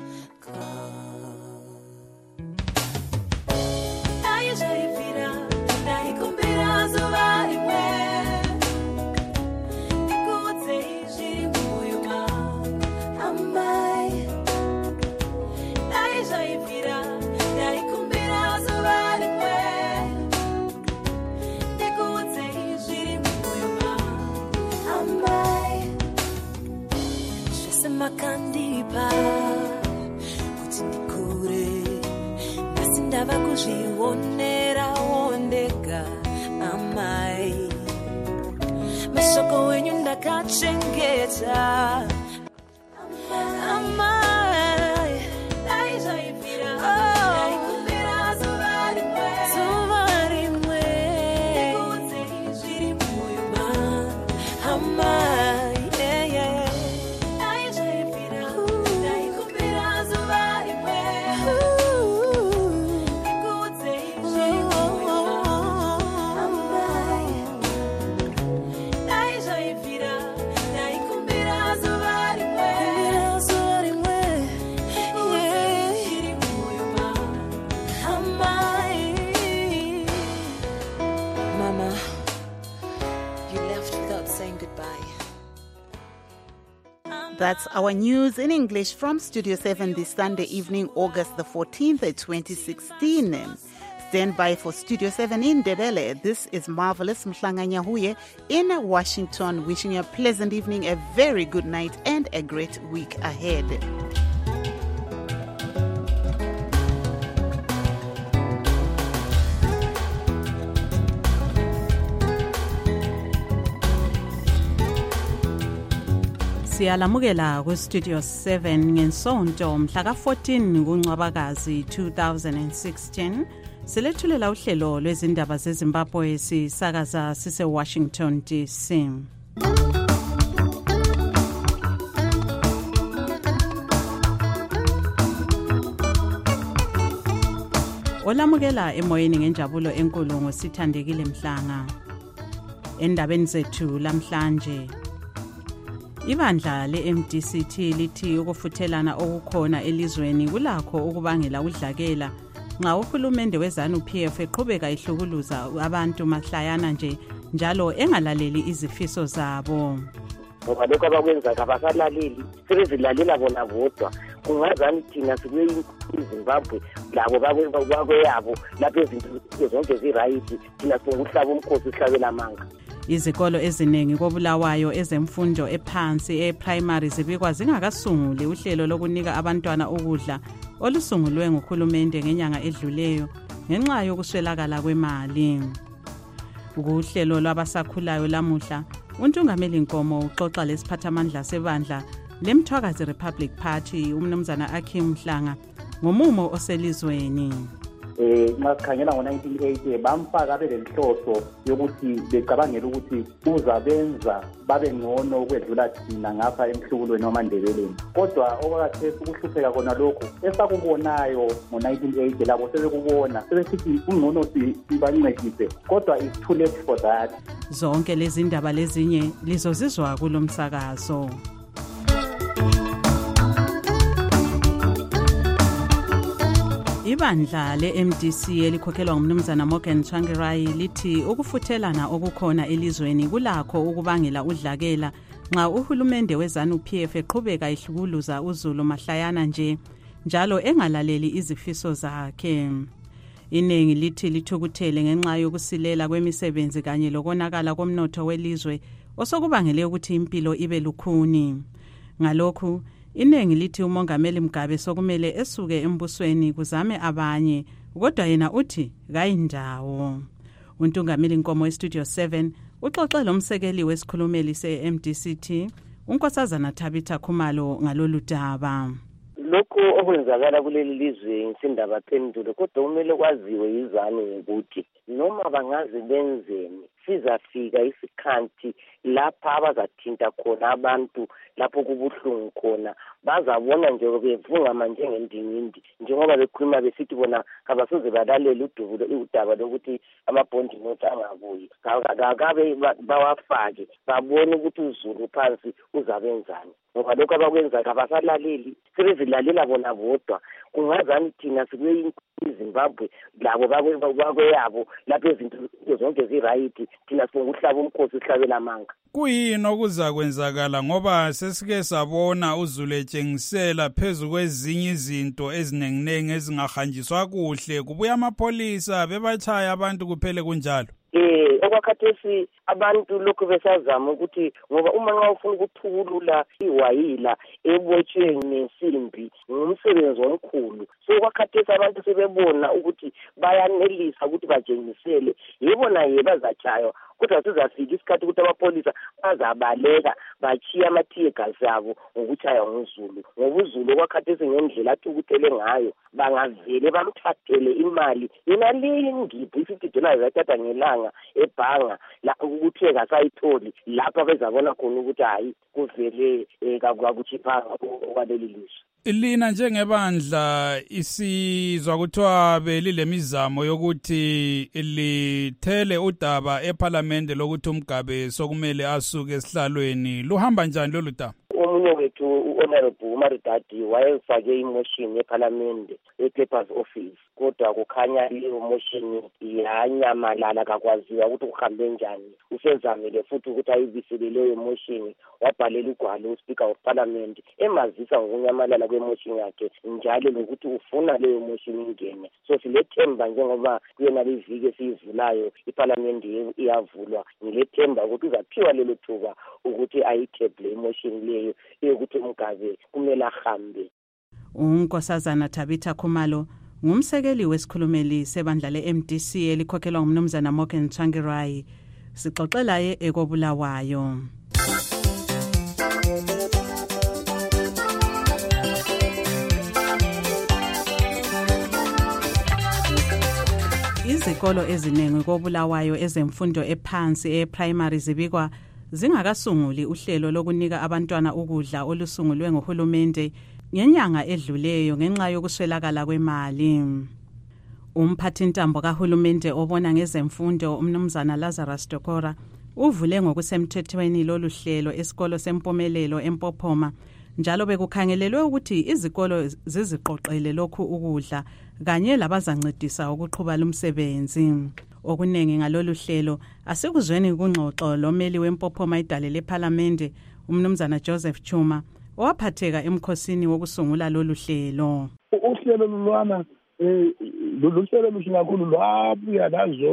daizvaibvira daikumbira zuva rimwe ndikuudzei zviri mumwoyo mangu amai daizvaibvira daikumbira zuva rimwe ndikuudzei zviri mumwoyo mangu amai zvese makandipa kuti ndikure nhasi ndava kuzvionerawo ndega amai mashoko wenyu ndakachengeta amai daizvaibvira daikumbira zuva rimwe ndikuudzei zviri mumwoyo mangu amai daizvaibvira daikumbira zuva rimwe ndikuudzei zviri mumwoyo mangu amai daizvaibvira daikumbira zuva rimwe Mama, you left without saying goodbye. That's our news in English from Studio 7 this Sunday evening, August the 14th, 2016. Stand by for Studio 7 in Ndebele. This is Marvelous Mhlanganyahuye in Washington, wishing you a pleasant evening, a very good night, and a great week ahead. Siyalamukela ku-Studio 7 ngensonto mhla ka-14 kuNcwabakazi 2016. Silethulela uhlelo lwezindaba zeZimbabwe sisakaza sise-Washington DC. Olamukela emoyeni ngenjabulo enkulu ngosithandekile Mhlanga. Endabeni zethu lamhlanje, ibandla le-MDCT lithi ukufuthelana okukhona elizweni kulakho ukubangela udlakela nxa uhulumende wezanu-PF eqhubeka ihlukuluza abantu mahlayana nje njalo engalaleli izifiso zabo. Ngoba lokho abakwenzayo abasalaleli, sebezilalela bona bodwa. Kungazani thina sibuye iZimbabwe labo bakweyabo lapho izinto zonke zirayithi, thina singuhlaba umkhosi sihlabela amanga. Izikolo eziningi koBulawayo ezemfundo ephansi e-primary zibikwa zingakasunguli uhlelo lokunika abantwana ukudla olusungulwe nguhulumende ngenyanga edluleyo ngenxa yokuswelakala kwemali. Kuhlelo lwabasakhulayo lamuhla, uNtungameli Nkomo uxoxa lesiphathamandla sebandla leMthwakazi Republic Party umnumzana Akim Mhlanga ngomumo oselizweni. Nxa sikhangela ngo-1980 bamfaka belenhloso yokuthi becabangela ukuthi uzabenza babe ngcono ukwedlula thina ngapha emhlukulweni wamandebeleni. Kodwa okwakhathesi ukuhlupheka khona lokhu esakubonayo ngo-1980 labo sebekubona sebesithi ungcono sibancedise, kodwa it's too late for that. Zonke lezi ndaba lezinye lizozizwa kulo msakazo. Ibandla le-MDC elikhokhelwa ngumnumzana Morgan Tsvangirai lithi ukufuthelana okukhona elizweni kulakho ukubangela udlakela nxa uhulumende wezanu-PF eqhubeka ihlukuluza uzulu mahlayana nje njalo engalaleli izifiso zakhe. Iningi lithi lithukuthele ngenxa yokusilela kwemisebenzi kanye lokonakala komnotho welizwe osokubangele ukuthi impilo ibe lukhuni. Ngalokhu iningi lithi uMongameli Mugabe sokumele esuke embusweni kuzame abanye, kodwa yena uthi kayindawo. uNtungameli Nkomo eStudio 7 uxoxe lomsekeli wesikhulumeli se-MDCT uNkosazana Thabitha Khumalo ngalolu daba. Lokho okwenzakala kuleli lizwe ngisindaba phendulo, kodwa kumele kwaziwe yizane ukuthi noma bangaze benzeni sizafika isikhathi lapha abazathinta khona abantu, lapho kubuhlungu khona bazabona nje bevungama njengendingindi, njengoba bekhuluma besithi bona abasoze balalele udaba lokuthi amabhondi nothi angabuyi. Akabe bawafake babone ukuthi uzulu phansi uzabenzani, ngoba lokho abakwenzayo abasalaleli, sebezilalela bona bodwa. Kungazani thina sibuye iZimbabwe labo bakweyabo lapho izinto zonke zirayithi, thina singuhlaba umkhosi sihlabela amanga. Kuyini okuza kwenzakala ngoba sesike sabona uzulu etshengisela phezu kwezinye izinto ezinenginengi ezingahanjiswa kuhle, kubuya amapolisa bebachaya abantu kuphele kunjalo? Okwakhathesi abantu lokhu besazama ukuthi ngoba uma nxa ufuna ukuthukulula iwayila ebotshwe ngensimbi ngumsebenzi omkhulu, so kwakhathesi abantu sebebona ukuthi bayanelisa ukuthi bajengisele, yebona bazatshaywa, kodwa sizafika isikhathi ukuthi amapolisa bazabaleka bachiya amathiyegasi abo ngokutshaywa nguzulu, ngoba uzulu okwakhathesi ngendlela athukuthele ngayo bangavele bamthathele imali yena leyi ngiphi $50 zathatha ngelanga ebhanga lapho ukuthi akasayitholi, lapha bezabona khona ukuthi hayi kuvele kakuchiphanga okwaleli lizwe. Lina njengebandla isizwa kuthiwa belilemizamo yokuthi lithele udaba eParliament lokuthi uMgabe sokumele asuke esihlalweni, luhamba njani lolu daba? Omunye wethu u-Honorable Umaridadi wayefake imotion eParliament ePapers Office, kodwa kukhanya leyo motion yanyamalala, kakwaziwa ukuthi kuhambe njani. Usenzamile futhi ukuthi ayibisele leyo motion, wabhalela ugwalo uSpeaker of Parliament emazisa ngokunyamalala kwemotion yakhe njalo lokuthi ufuna leyo motion ingene. So silethemba njengoba kuyena leviki esiyivulayo iParliament iyavulwa, ngilethemba ukuthi uzaphiwa lelo thuba ukuthi ayithable emotion leyo yokuthi umgabe kumele ahambe. uNkosazana Tabitha Khumalo ngumsekeli wesikhulumeli sebandla le-MDC elikhokhelwa ngumnumzana Morgan Tsvangirai. Sixoxela ye ekobulawayo. Izikolo eziningi kobulawayo ezemfundo ephansi e-primary zibikwa zingakasunguli uhlelo lokunika abantwana ukudla olusungulwe ngohulumende ngenyanga edluleyo ngenxa yokuswelakala kwemali. Umphathintambo kahulumende obona ngezemfundo umnumzana Lazarus Dokora uvule ngokusemthethweni lolu hlelo esikolo sempumelelo eMpophoma, njalo bekukhangelelwe ukuthi izikolo ziziqoqele lokhu ukudla kanye labazancedisa ukuqhuba lumsebenzi. Okuningi ngalolu hlelo asikuzweni kungxoxo lomeli weMpophoma idale leParliament umnumzana Joseph Chuma owaphatheka emkhosini wokusungula lolu hlelo. Uhlelo lolwana luhlelo luhle kakhulu lwabuya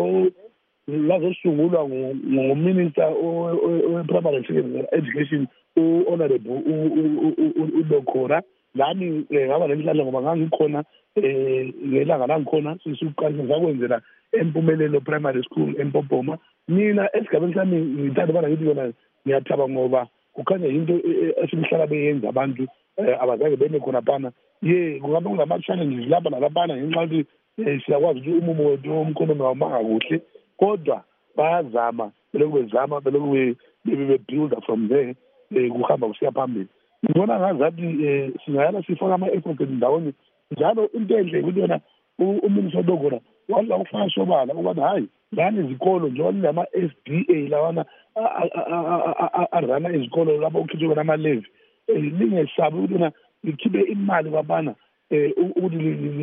lazosungulwa nguminister we-primary and secondary education u-Honorable uDokora. Lami ngaba nenhlanhla ngoba ngangikhona ngelanga langikhona sisuqalisa sakwenzela empumelelo primary school eMpophoma. Mina esigabeni sami ngithanda bana ngithi yona ngiyathaba ngoba kukhanya into esihlala beyenza abantu abazake bene khona phana. Kungabe kunama-challenges lapha nalaphana ngenxa yokuthi siyakwazi ukuthi umumo wethu womkhonomi awumanga kuhle, kodwa bayazama belokhu bezama belokhu be-builder from there kuhamba kusiya phambili. Ngibona ngazathi singayala sifaka ama-effort ndawonye njalo. Into enhle ukuthi yona uminister Dokora wadla ukufaka sobala ukuthi hayi lani izikolo njengoba lama-SDA lawana arana izikolo lapho kukhithwe khona ama-levy, lingesabi ukuthi yona likhiphe imali kwabana ukuthi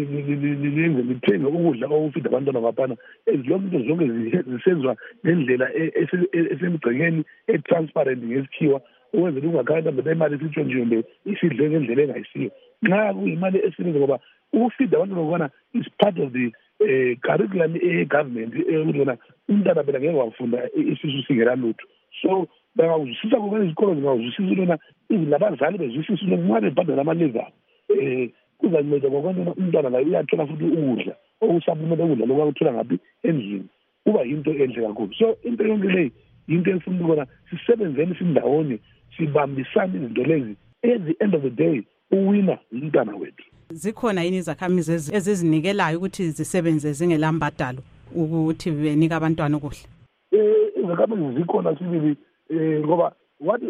lenze lithenge ukudla okufida abantwana kwaphana. Zonke into zonke zisenziwa ngendlela esemgcekeni e-transparent ngesikhiwa ukwenzela ungakhanyi mbe imali isitshwe nje isidle ngendlela engayisiyo. Nxa kuyimali esiningi ngoba ukufida abantwana kwaphana is part of the curriculum e-government ukuthi yona umntana phela ngeke wafunda isisu singela lutho. So bangawuzwisisa kokubana izikolo zingawuzwisisa ukuthi yona nabazali bezwisisa ukuthi nxa bebhadala amalevy abo kuzanceda ngokwenzela umntwana layo uyathola futhi ukudla okusaphumela ukudla lokhu akuthola ngaphi endlini. Kuba yinto enhle kakhulu. So into yonke leyi yinto efuna ukubona sisebenzeni sindawonye sibambisane izinto lezi. At the end of the day uwina umntana wethu. Zikhona yini izakhamizi ezizinikelayo ukuthi zisebenze zingelambadalo ukuthi benika abantwana ukudla? Izakhamizi zikhona sibili ngoba wathi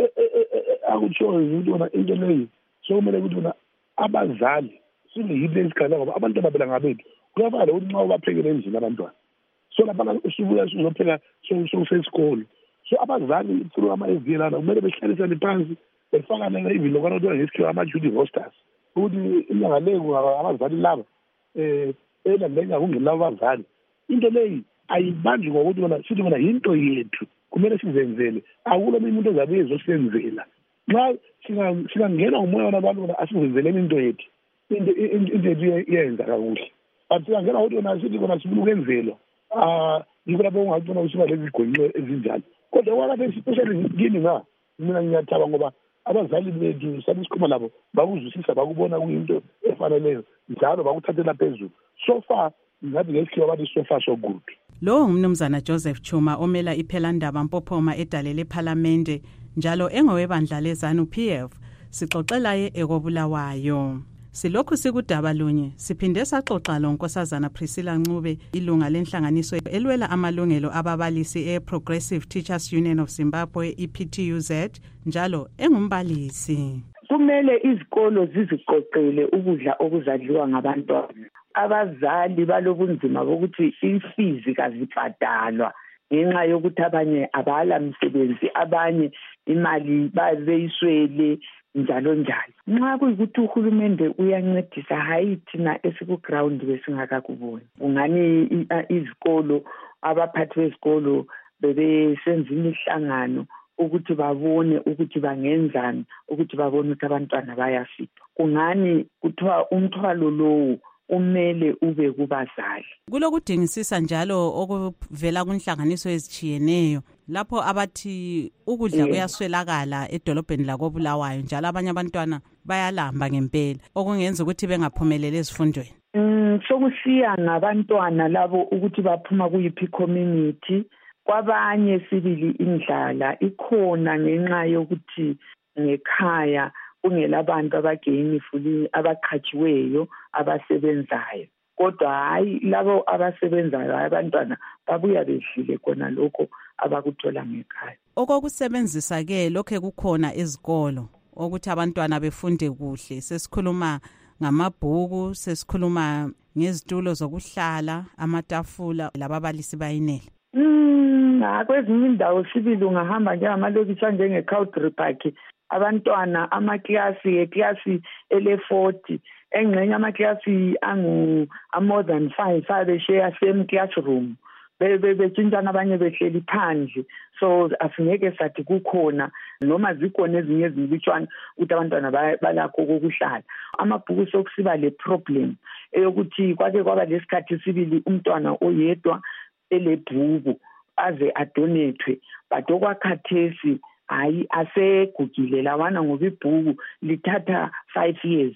akutshoyo ukuthi wona into leyi sokumele ukuthi wona abazali sineyinto esikhala ngoba abantwana phela ngabethu kuyafana ukuthi nxa ubaphekele endlini abantwana so lapha usubuya uzopheka sokusesikolo. So abazali through ama-SDA lana kumele behlalisane phansi befakane even lokwana kuthiwa ngesikhiwa ama-duty rosters ukuthi inyanga leyo abazali laba elandenya kungelabo abazali. Into leyi ayibanjwi ngokuthi bona sithi bona yinto yethu kumele sizenzele, akulo omunye umuntu ozabe ezosenzela. Nxa singangena umoya wanabantu bona asizenzeleni into yethu, into yethu iyenza kakuhle. But singangena ukuthi bona sithi bona sifuna ukwenzelwa yikho lapho ungabona usuba lezi gonqo ezinjalo. Kodwa wakade especially kini mina ngiyathaba ngoba abazali bethu sabe sikhoma labo bakuzwisisa bakubona kuyinto efaneleyo njalo bakuthathela phezulu. So far ngathi ngesikhiwa bathi so far so good. Lo ngumnumzana Joseph Chuma omela iphelandaba Mpophoma edale leParliament njalo engowebandla lezanu PF. Sixoxela ye ekobulawayo. Silokhu sikudaba lunye siphinde saxoxa loNkosazana Priscilla Ncube ilunga lenhlanganiso elwela amalungelo ababalisi eProgressive Teachers Union of Zimbabwe EPTUZ njalo engumbalisi. Kumele izikolo ziziqoqele ukudla okuzadliwa ngabantwana. Abazali balobunzima bokuthi ifizi kazibhadalwa ngenxa yokuthi abanye abala msebenzi, abanye imali beyiswele njalo njalo. Nxa kuyikuthi uhulumende uyancedisa, hayi thina esiku-ground besingakakuboni. Ungani izikolo, abaphathi bezikolo bebesenza imihlangano ukuthi babone ukuthi bangenzani, ukuthi babone ukuthi abantwana bayafika. Kungani kuthiwa umthwalo lowo umele ube kubazali. Kulokudingisisa njalo okuvela kunhlanganiso ezichiyeneyo lapho abathi ukudla kuyaswelakala edolobheni lakoBulawayo njalo abanye abantwana bayalamba ngempela okungenza ukuthi bengaphumeleli ezifundweni. Sokusiya ngabantwana labo ukuthi baphuma kuyiphi community. Kwabanye sibili indlala ikhona ngenxa yokuthi ngekhaya kungelabantu abagainfully abaqhatshiweyo abasebenzayo. Kodwa hayi labo abasebenzayo abantwana babuya bedlile kona lokho abakuthola ngekhaya. Okokusebenzisa ke lokho kukhona ezikolo ukuthi abantwana befunde kuhle. Sesikhuluma ngamabhuku, sesikhuluma ngezitulo zokuhlala, amatafula, lababalisi bayinele. Kwezinye indawo sibili ungahamba njengamalokitshi njenge-Cowdrey Park, abantwana eklasi ele-40, engxenye amaklasi more than 5 besheya same classroom, betshintshana abanye behleli phandle. So asingeke sathi kukhona noma zikhona ezinye ezilutshwana ukuthi abantwana balakho kokuhlala. Amabhuku sokusiba le-problem eyokuthi kwake kwaba lesikhathi sibili umntwana oyedwa elebhuku aze adonethwe, but okwakhathesi hayi asegugile lawana ngoba ibhuku lithatha 5 years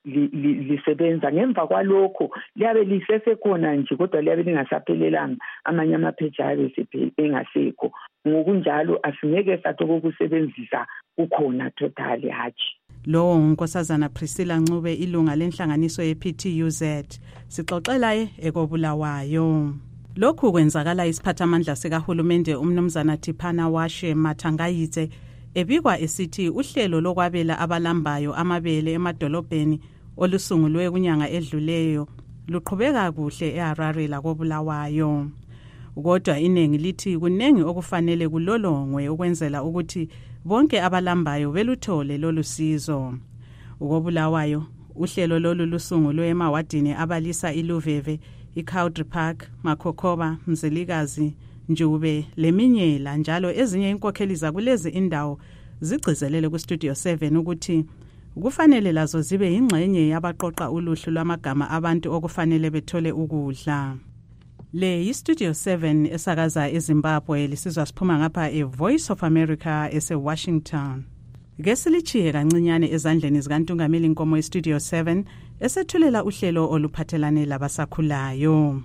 lisebenza. Ngemva kwalokho liyabe lisesekhona nje kodwa liyabe lingasaphelelanga, amanye amapheji ayabe engasekho. Ngokunjalo asingeke sathi okokusebenzisa kukhona totally hatshi. Lo uNkosazana Priscilla Ncube, ilunga lenhlanganiso ye-PTUZ, sixoxela ekoBulawayo. Lokhu kwenzakala isiphathamandla sikahulumende umnumzana Tiphana Washe Mathangayitse ebikwa esithi uhlelo lokwabela abalambayo amabele emadolobheni olusungulwe kunyanga edluleyo luqhubeka kuhle eHarare lakoBulawayo. Kodwa inengi lithi kunengi okufanele kulolongwe ukwenzela ukuthi bonke abalambayo beluthole lolu sizo. UkoBulawayo uhlelo lolu lusungulwe emawadini abalisa iLuveve, iCowdrey Park, Makhokoba, Mzelikazi, Njube, Leminyela njalo ezinye inkokheli zakulezi indawo zigcizelele kuStudio 7 ukuthi kufanele lazo zibe ingxenye yabaqoqa uluhlu lwamagama abantu okufanele bethole ukudla. Le yiStudio 7 esakaza eZimbabwe, lisizwa siphuma ngapha eVoice of America eseWashington. Ngesilichiye kancinyane ezandleni zikaNtungameli Nkomo eStudio 7 esethulela uhlelo oluphathelane labasakhulayo.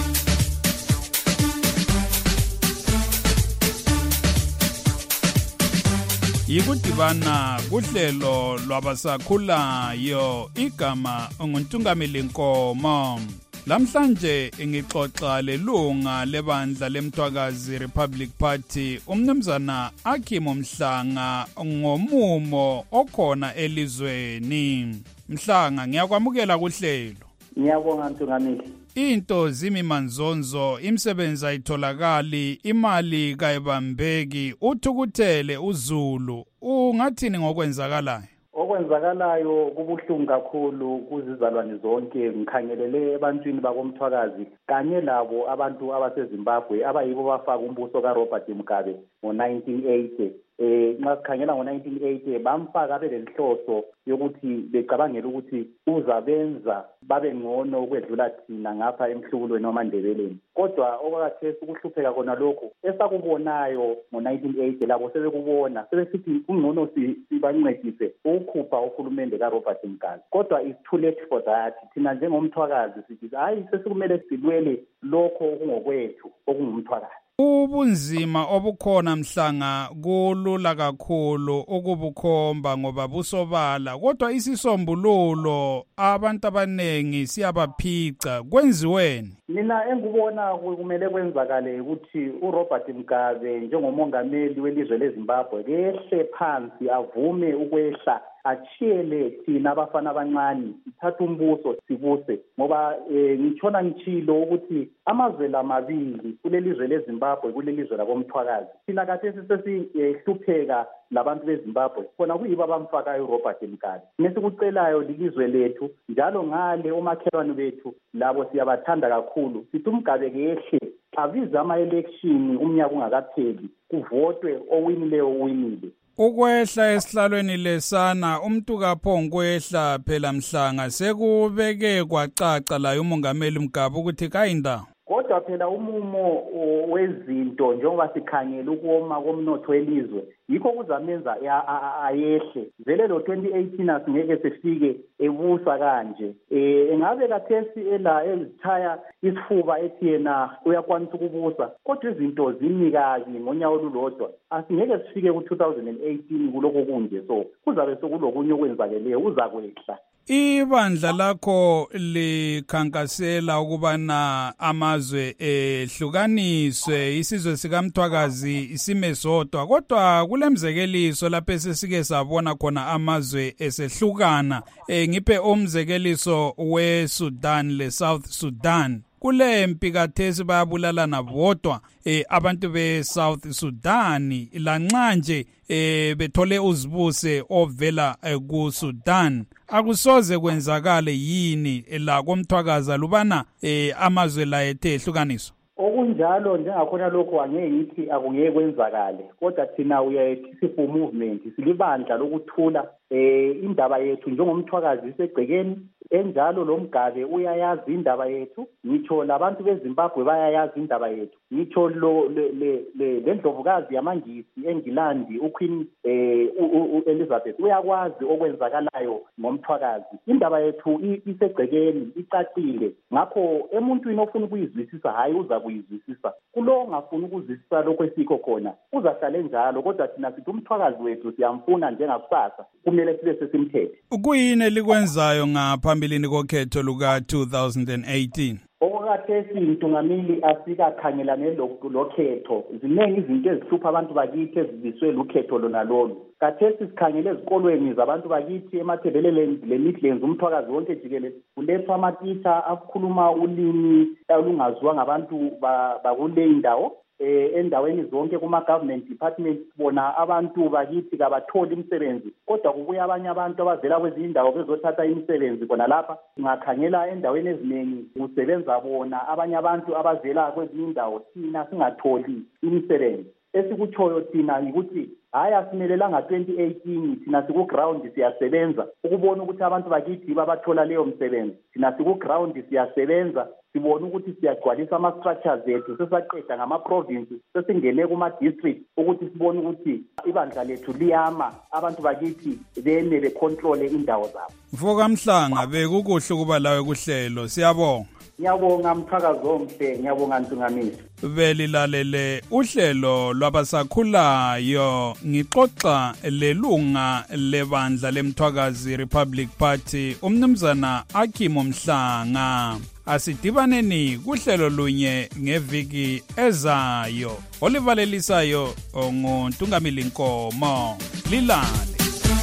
Yikudibana kuhlelo lwabasakhulayo, igama unguNtungameli Nkomo. Lamhlanje ngixoxa lelunga lebandla leMthwakazi Republic Party umnumzana Akhimo Mhlanga ngomumo okhona elizweni. Mhlanga, ngiyakwamukela kuhlelo. Ngiyabonga Ntungameli. Into zimi manzonzo, imisebenzi ayitholakali, imali kayibambeki, uthukuthele uZulu. Ungathini ngokwenzakalayo? Okwenzakalayo kubuhlungu kakhulu kuzizalwane zonke. Ngikhangelele ebantwini bakoMthwakazi kanye labo abantu abaseZimbabwe abayibo bafaka umbuso kaRobert Mugabe ngo-1980. Nxa sikhangela ngo-1980 bamfaka belenhloso yokuthi becabangela ukuthi uzabenza babe ngcono ukwedlula thina ngapha emhlubulweni wamandebeleni. Kodwa okwakhathesi ukuhlupheka kona lokhu esakubonayo ngo-1980 labo sebekubona sebesithi kungcono sibancedise ukukhupha uhulumende kaRobert Mugabe. Kodwa it's too late for that. Thina njengomthwakazi sithi hayi sesikumele silwele lokho okungokwethu okungumthwakazi. Ubunzima obukhona Mhlanga kulula kakhulu ukubukhomba ngoba busobala, kodwa isisombululo abantu abanengi siyabaphica. Kwenziweni? mina engubona kumele kwenzakale ukuthi uRobert Mugabe njengomongameli welizwe leZimbabwe kehle phansi avume ukwehla achiyele thina abafana abancane sithatha umbuso sibuse ngoba ngitshona ngitshilo ukuthi amazwe lamabili kulelizwe leZimbabwe kulelizwe lakomthwakazi thina kade sesihlupheka labantu beZimbabwe khona kuyibo abamfakayo uRobert Mugabe nesikucelayo lilizwe lethu njalo ngale omakhelwane bethu labo siyabathanda kakhulu sithi uMgabe kehle abiza ama-election umnyaka ungakapheli kuvotwe owinileyo uwinile. Ukwehla esihlalweni lesana umuntu kaphonkwehla phela mhlanga sekubeke kwacaca la umongameli Mugabe ukuthi kayinda kodwa phela umumo wezinto njengoba sikhangela ukuoma komnotho welizwe yikho kuzamenza ayehle vele lo 2018 asingeke sifike ebusa kanje engabe kathesi ezithaya isifuba ethi yena uyakwanisa ukubusa kodwa izinto zimikazi ngonyaka olulodwa asingeke sifike ku2018 kuloko kunje so kuzabe sekulokunye okwenzakeleyo uzakwehla. Ibandla lakho likhankasela ukubana amazwe ehlukaniswe isizwe sikaMthwakazi isime sodwa kodwa kulemzekeliso lapho sesike sabona khona amazwe esehlukana ngiphe umzekeliso weSudan leSouth Sudan kule mpikathesi bayabulalana bodwa abantu beSouth Sudan lanxa nje bethole uzibuse ovela kuSudan akusoze kwenzakale yini la komthwakazi lubana amazwe la ethe ehlukaniswa okunjalo njengakhona lokho angeke ngithi akungeke kwenzakale kodwa thina uyayepeaceful movement silibandla lokuthula indaba yethu njengomthwakazi isegcekeni enjalo lo Mugabe uyayazi indaba yethu ngitsho labantu beZimbabwe bayayazi indaba yethu ngitsho le ndlovukazi yamangisi eNgilandi uQueen Elizabeth uyakwazi okwenzakalayo ngomthwakazi indaba yethu isegcekeni icacile ngakho emuntwini ofuna ukuyizwisisa hayi uza kuyizwisisa kulo ngafuna ukuzwisisa lokho esikho khona uzahlale njalo kodwa thina sithi umthwakazi wethu siyamfuna njengakusasa kumele sibe sesimthethe. Kuyini elikwenzayo ngaphambilini kokhetho luka 2018? Okakathesi intungamili asikakhangelane lokhetho ziningi izinto ezihlupha abantu bakithi ezibiswe lukhetho lona lolu kathesi sikhangele ezikolweni zabantu bakithi emathebeleleni le-Midlands umthwakazi wonke jikelele kulethwa amatitsha akhuluma ulimi olungaziwa ngabantu bakule indawo endaweni zonke kuma-government department bona abantu bakithi kabatholi imisebenzi kodwa kubuya abanye abantu abavela kwezinye indawo bezothatha imisebenzi khona lapha singakhangela endaweni eziningi kusebenza bona abanye abantu abavela kwezinye indawo thina singatholi imisebenzi esikutshoyo thina ukuthi hayi asimelelanga 2018 thina sikuground siyasebenza ukubona ukuthi abantu bakithi babathola leyo msebenzi thina sikuground siyasebenza sibona ukuthi siyagcwalisa ama-structures ethu sesaqeda ngama-province sesingene kuma-district ukuthi sibone ukuthi ibandla lethu liyama abantu bakithi bene becontrole indawo zabo. Mfokamhlanga bekukuhle ukuba lawe kuhlelo siyabonga. Ngiyabonga Mthwakazi omhle ngiyabonga Ntungamisi. Belilalele uhlelo lwabasakhulayo ngixoxa lelunga lebandla leMthwakazi Republic Party umnumzana Akimo Mhlanga. Asidibaneni kuhlelo lunye ngeviki ezayo olivalelisayo nguNtungamili Nkomo lilale.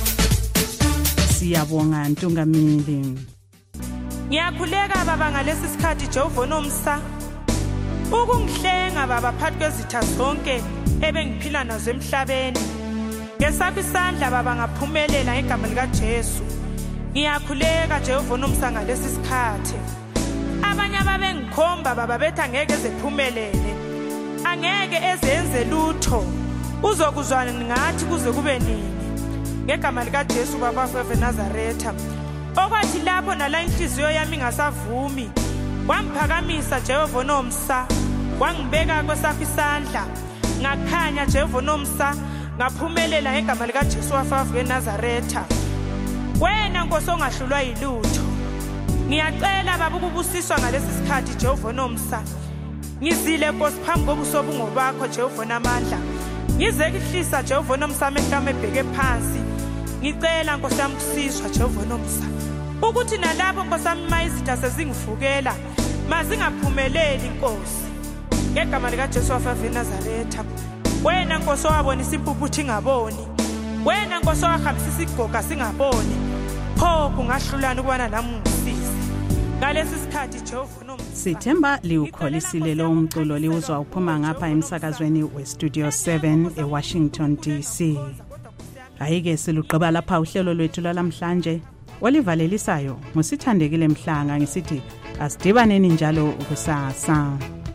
Siyabonga Ntungamili. Ngiyakhuleka baba ngalesi sikhathi Jehova nomsa ukungihlenga baba phakathi kwezitha zonke ebengiphila nazo emhlabeni ngesakho isandla baba ngaphumelela ngegama lika Jesu. Ngiyakhuleka Jehova nomsa ngalesi sikhathi abanye ababengikhomba baba bethi angeke ezephumelele angeke ezenze lutho uzokuzwana ngathi kuze kube nini ngegama lika Jesu baba weNazaretha. Okwathi lapho nala inhliziyo yami ngasavumi wamphakamisa Jehova nomsa wangibeka kwesakho isandla ngakhanya Jehova nomsa ngaphumelela ngegama lika Jesu weNazaretha. Wena Nkosi ongahlulwa yilutho ngiyacela baba ukubusiswa ngalesi sikhathi Jehova nomsa ngizile Nkosi phambi kobuso bungo bakho Jehova namandla ngize kuhlisa Jehova nomsa amehlo ebheke phansi ngicela Nkosi yami kusizwa Jehova nomsa ukuthi nalapho Nkosi yami mayizitha sezingivukela masingaphumeleli Nkosi ngegama likaJesu waseNazaretha. Wena Nkosi owabonisa impuphu ingaboni, wena Nkosi owahambisa isigoga singaboni, pho kungahlulana ukubana nami ngisize ngalesi sikhathi Jehova. Sithemba liwukholisile lo umculo liwuzwa uphuma ngapha emsakazweni weStudio 7 eWashington DC. Ayike silugqiba lapha uhlelo lwethu lwalamhlanje. Olivalelisayo ngusithandekile Mhlanga ngisithi asidibaneni njalo kusasa.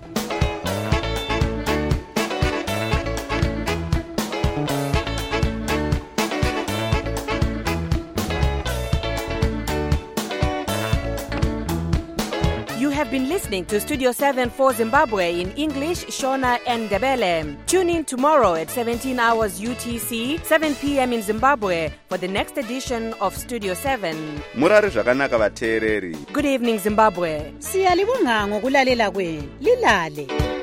You have been listening to Studio 7 for Zimbabwe in English, Shona and Ndebele. Tune in tomorrow at 17 hours UTC, 7 p.m. in Zimbabwe for the next edition of Studio 7. Murari zvakanaka vateereri. Good evening, Zimbabwe. Siyalibonga ngokulalela kwenu. Lilale.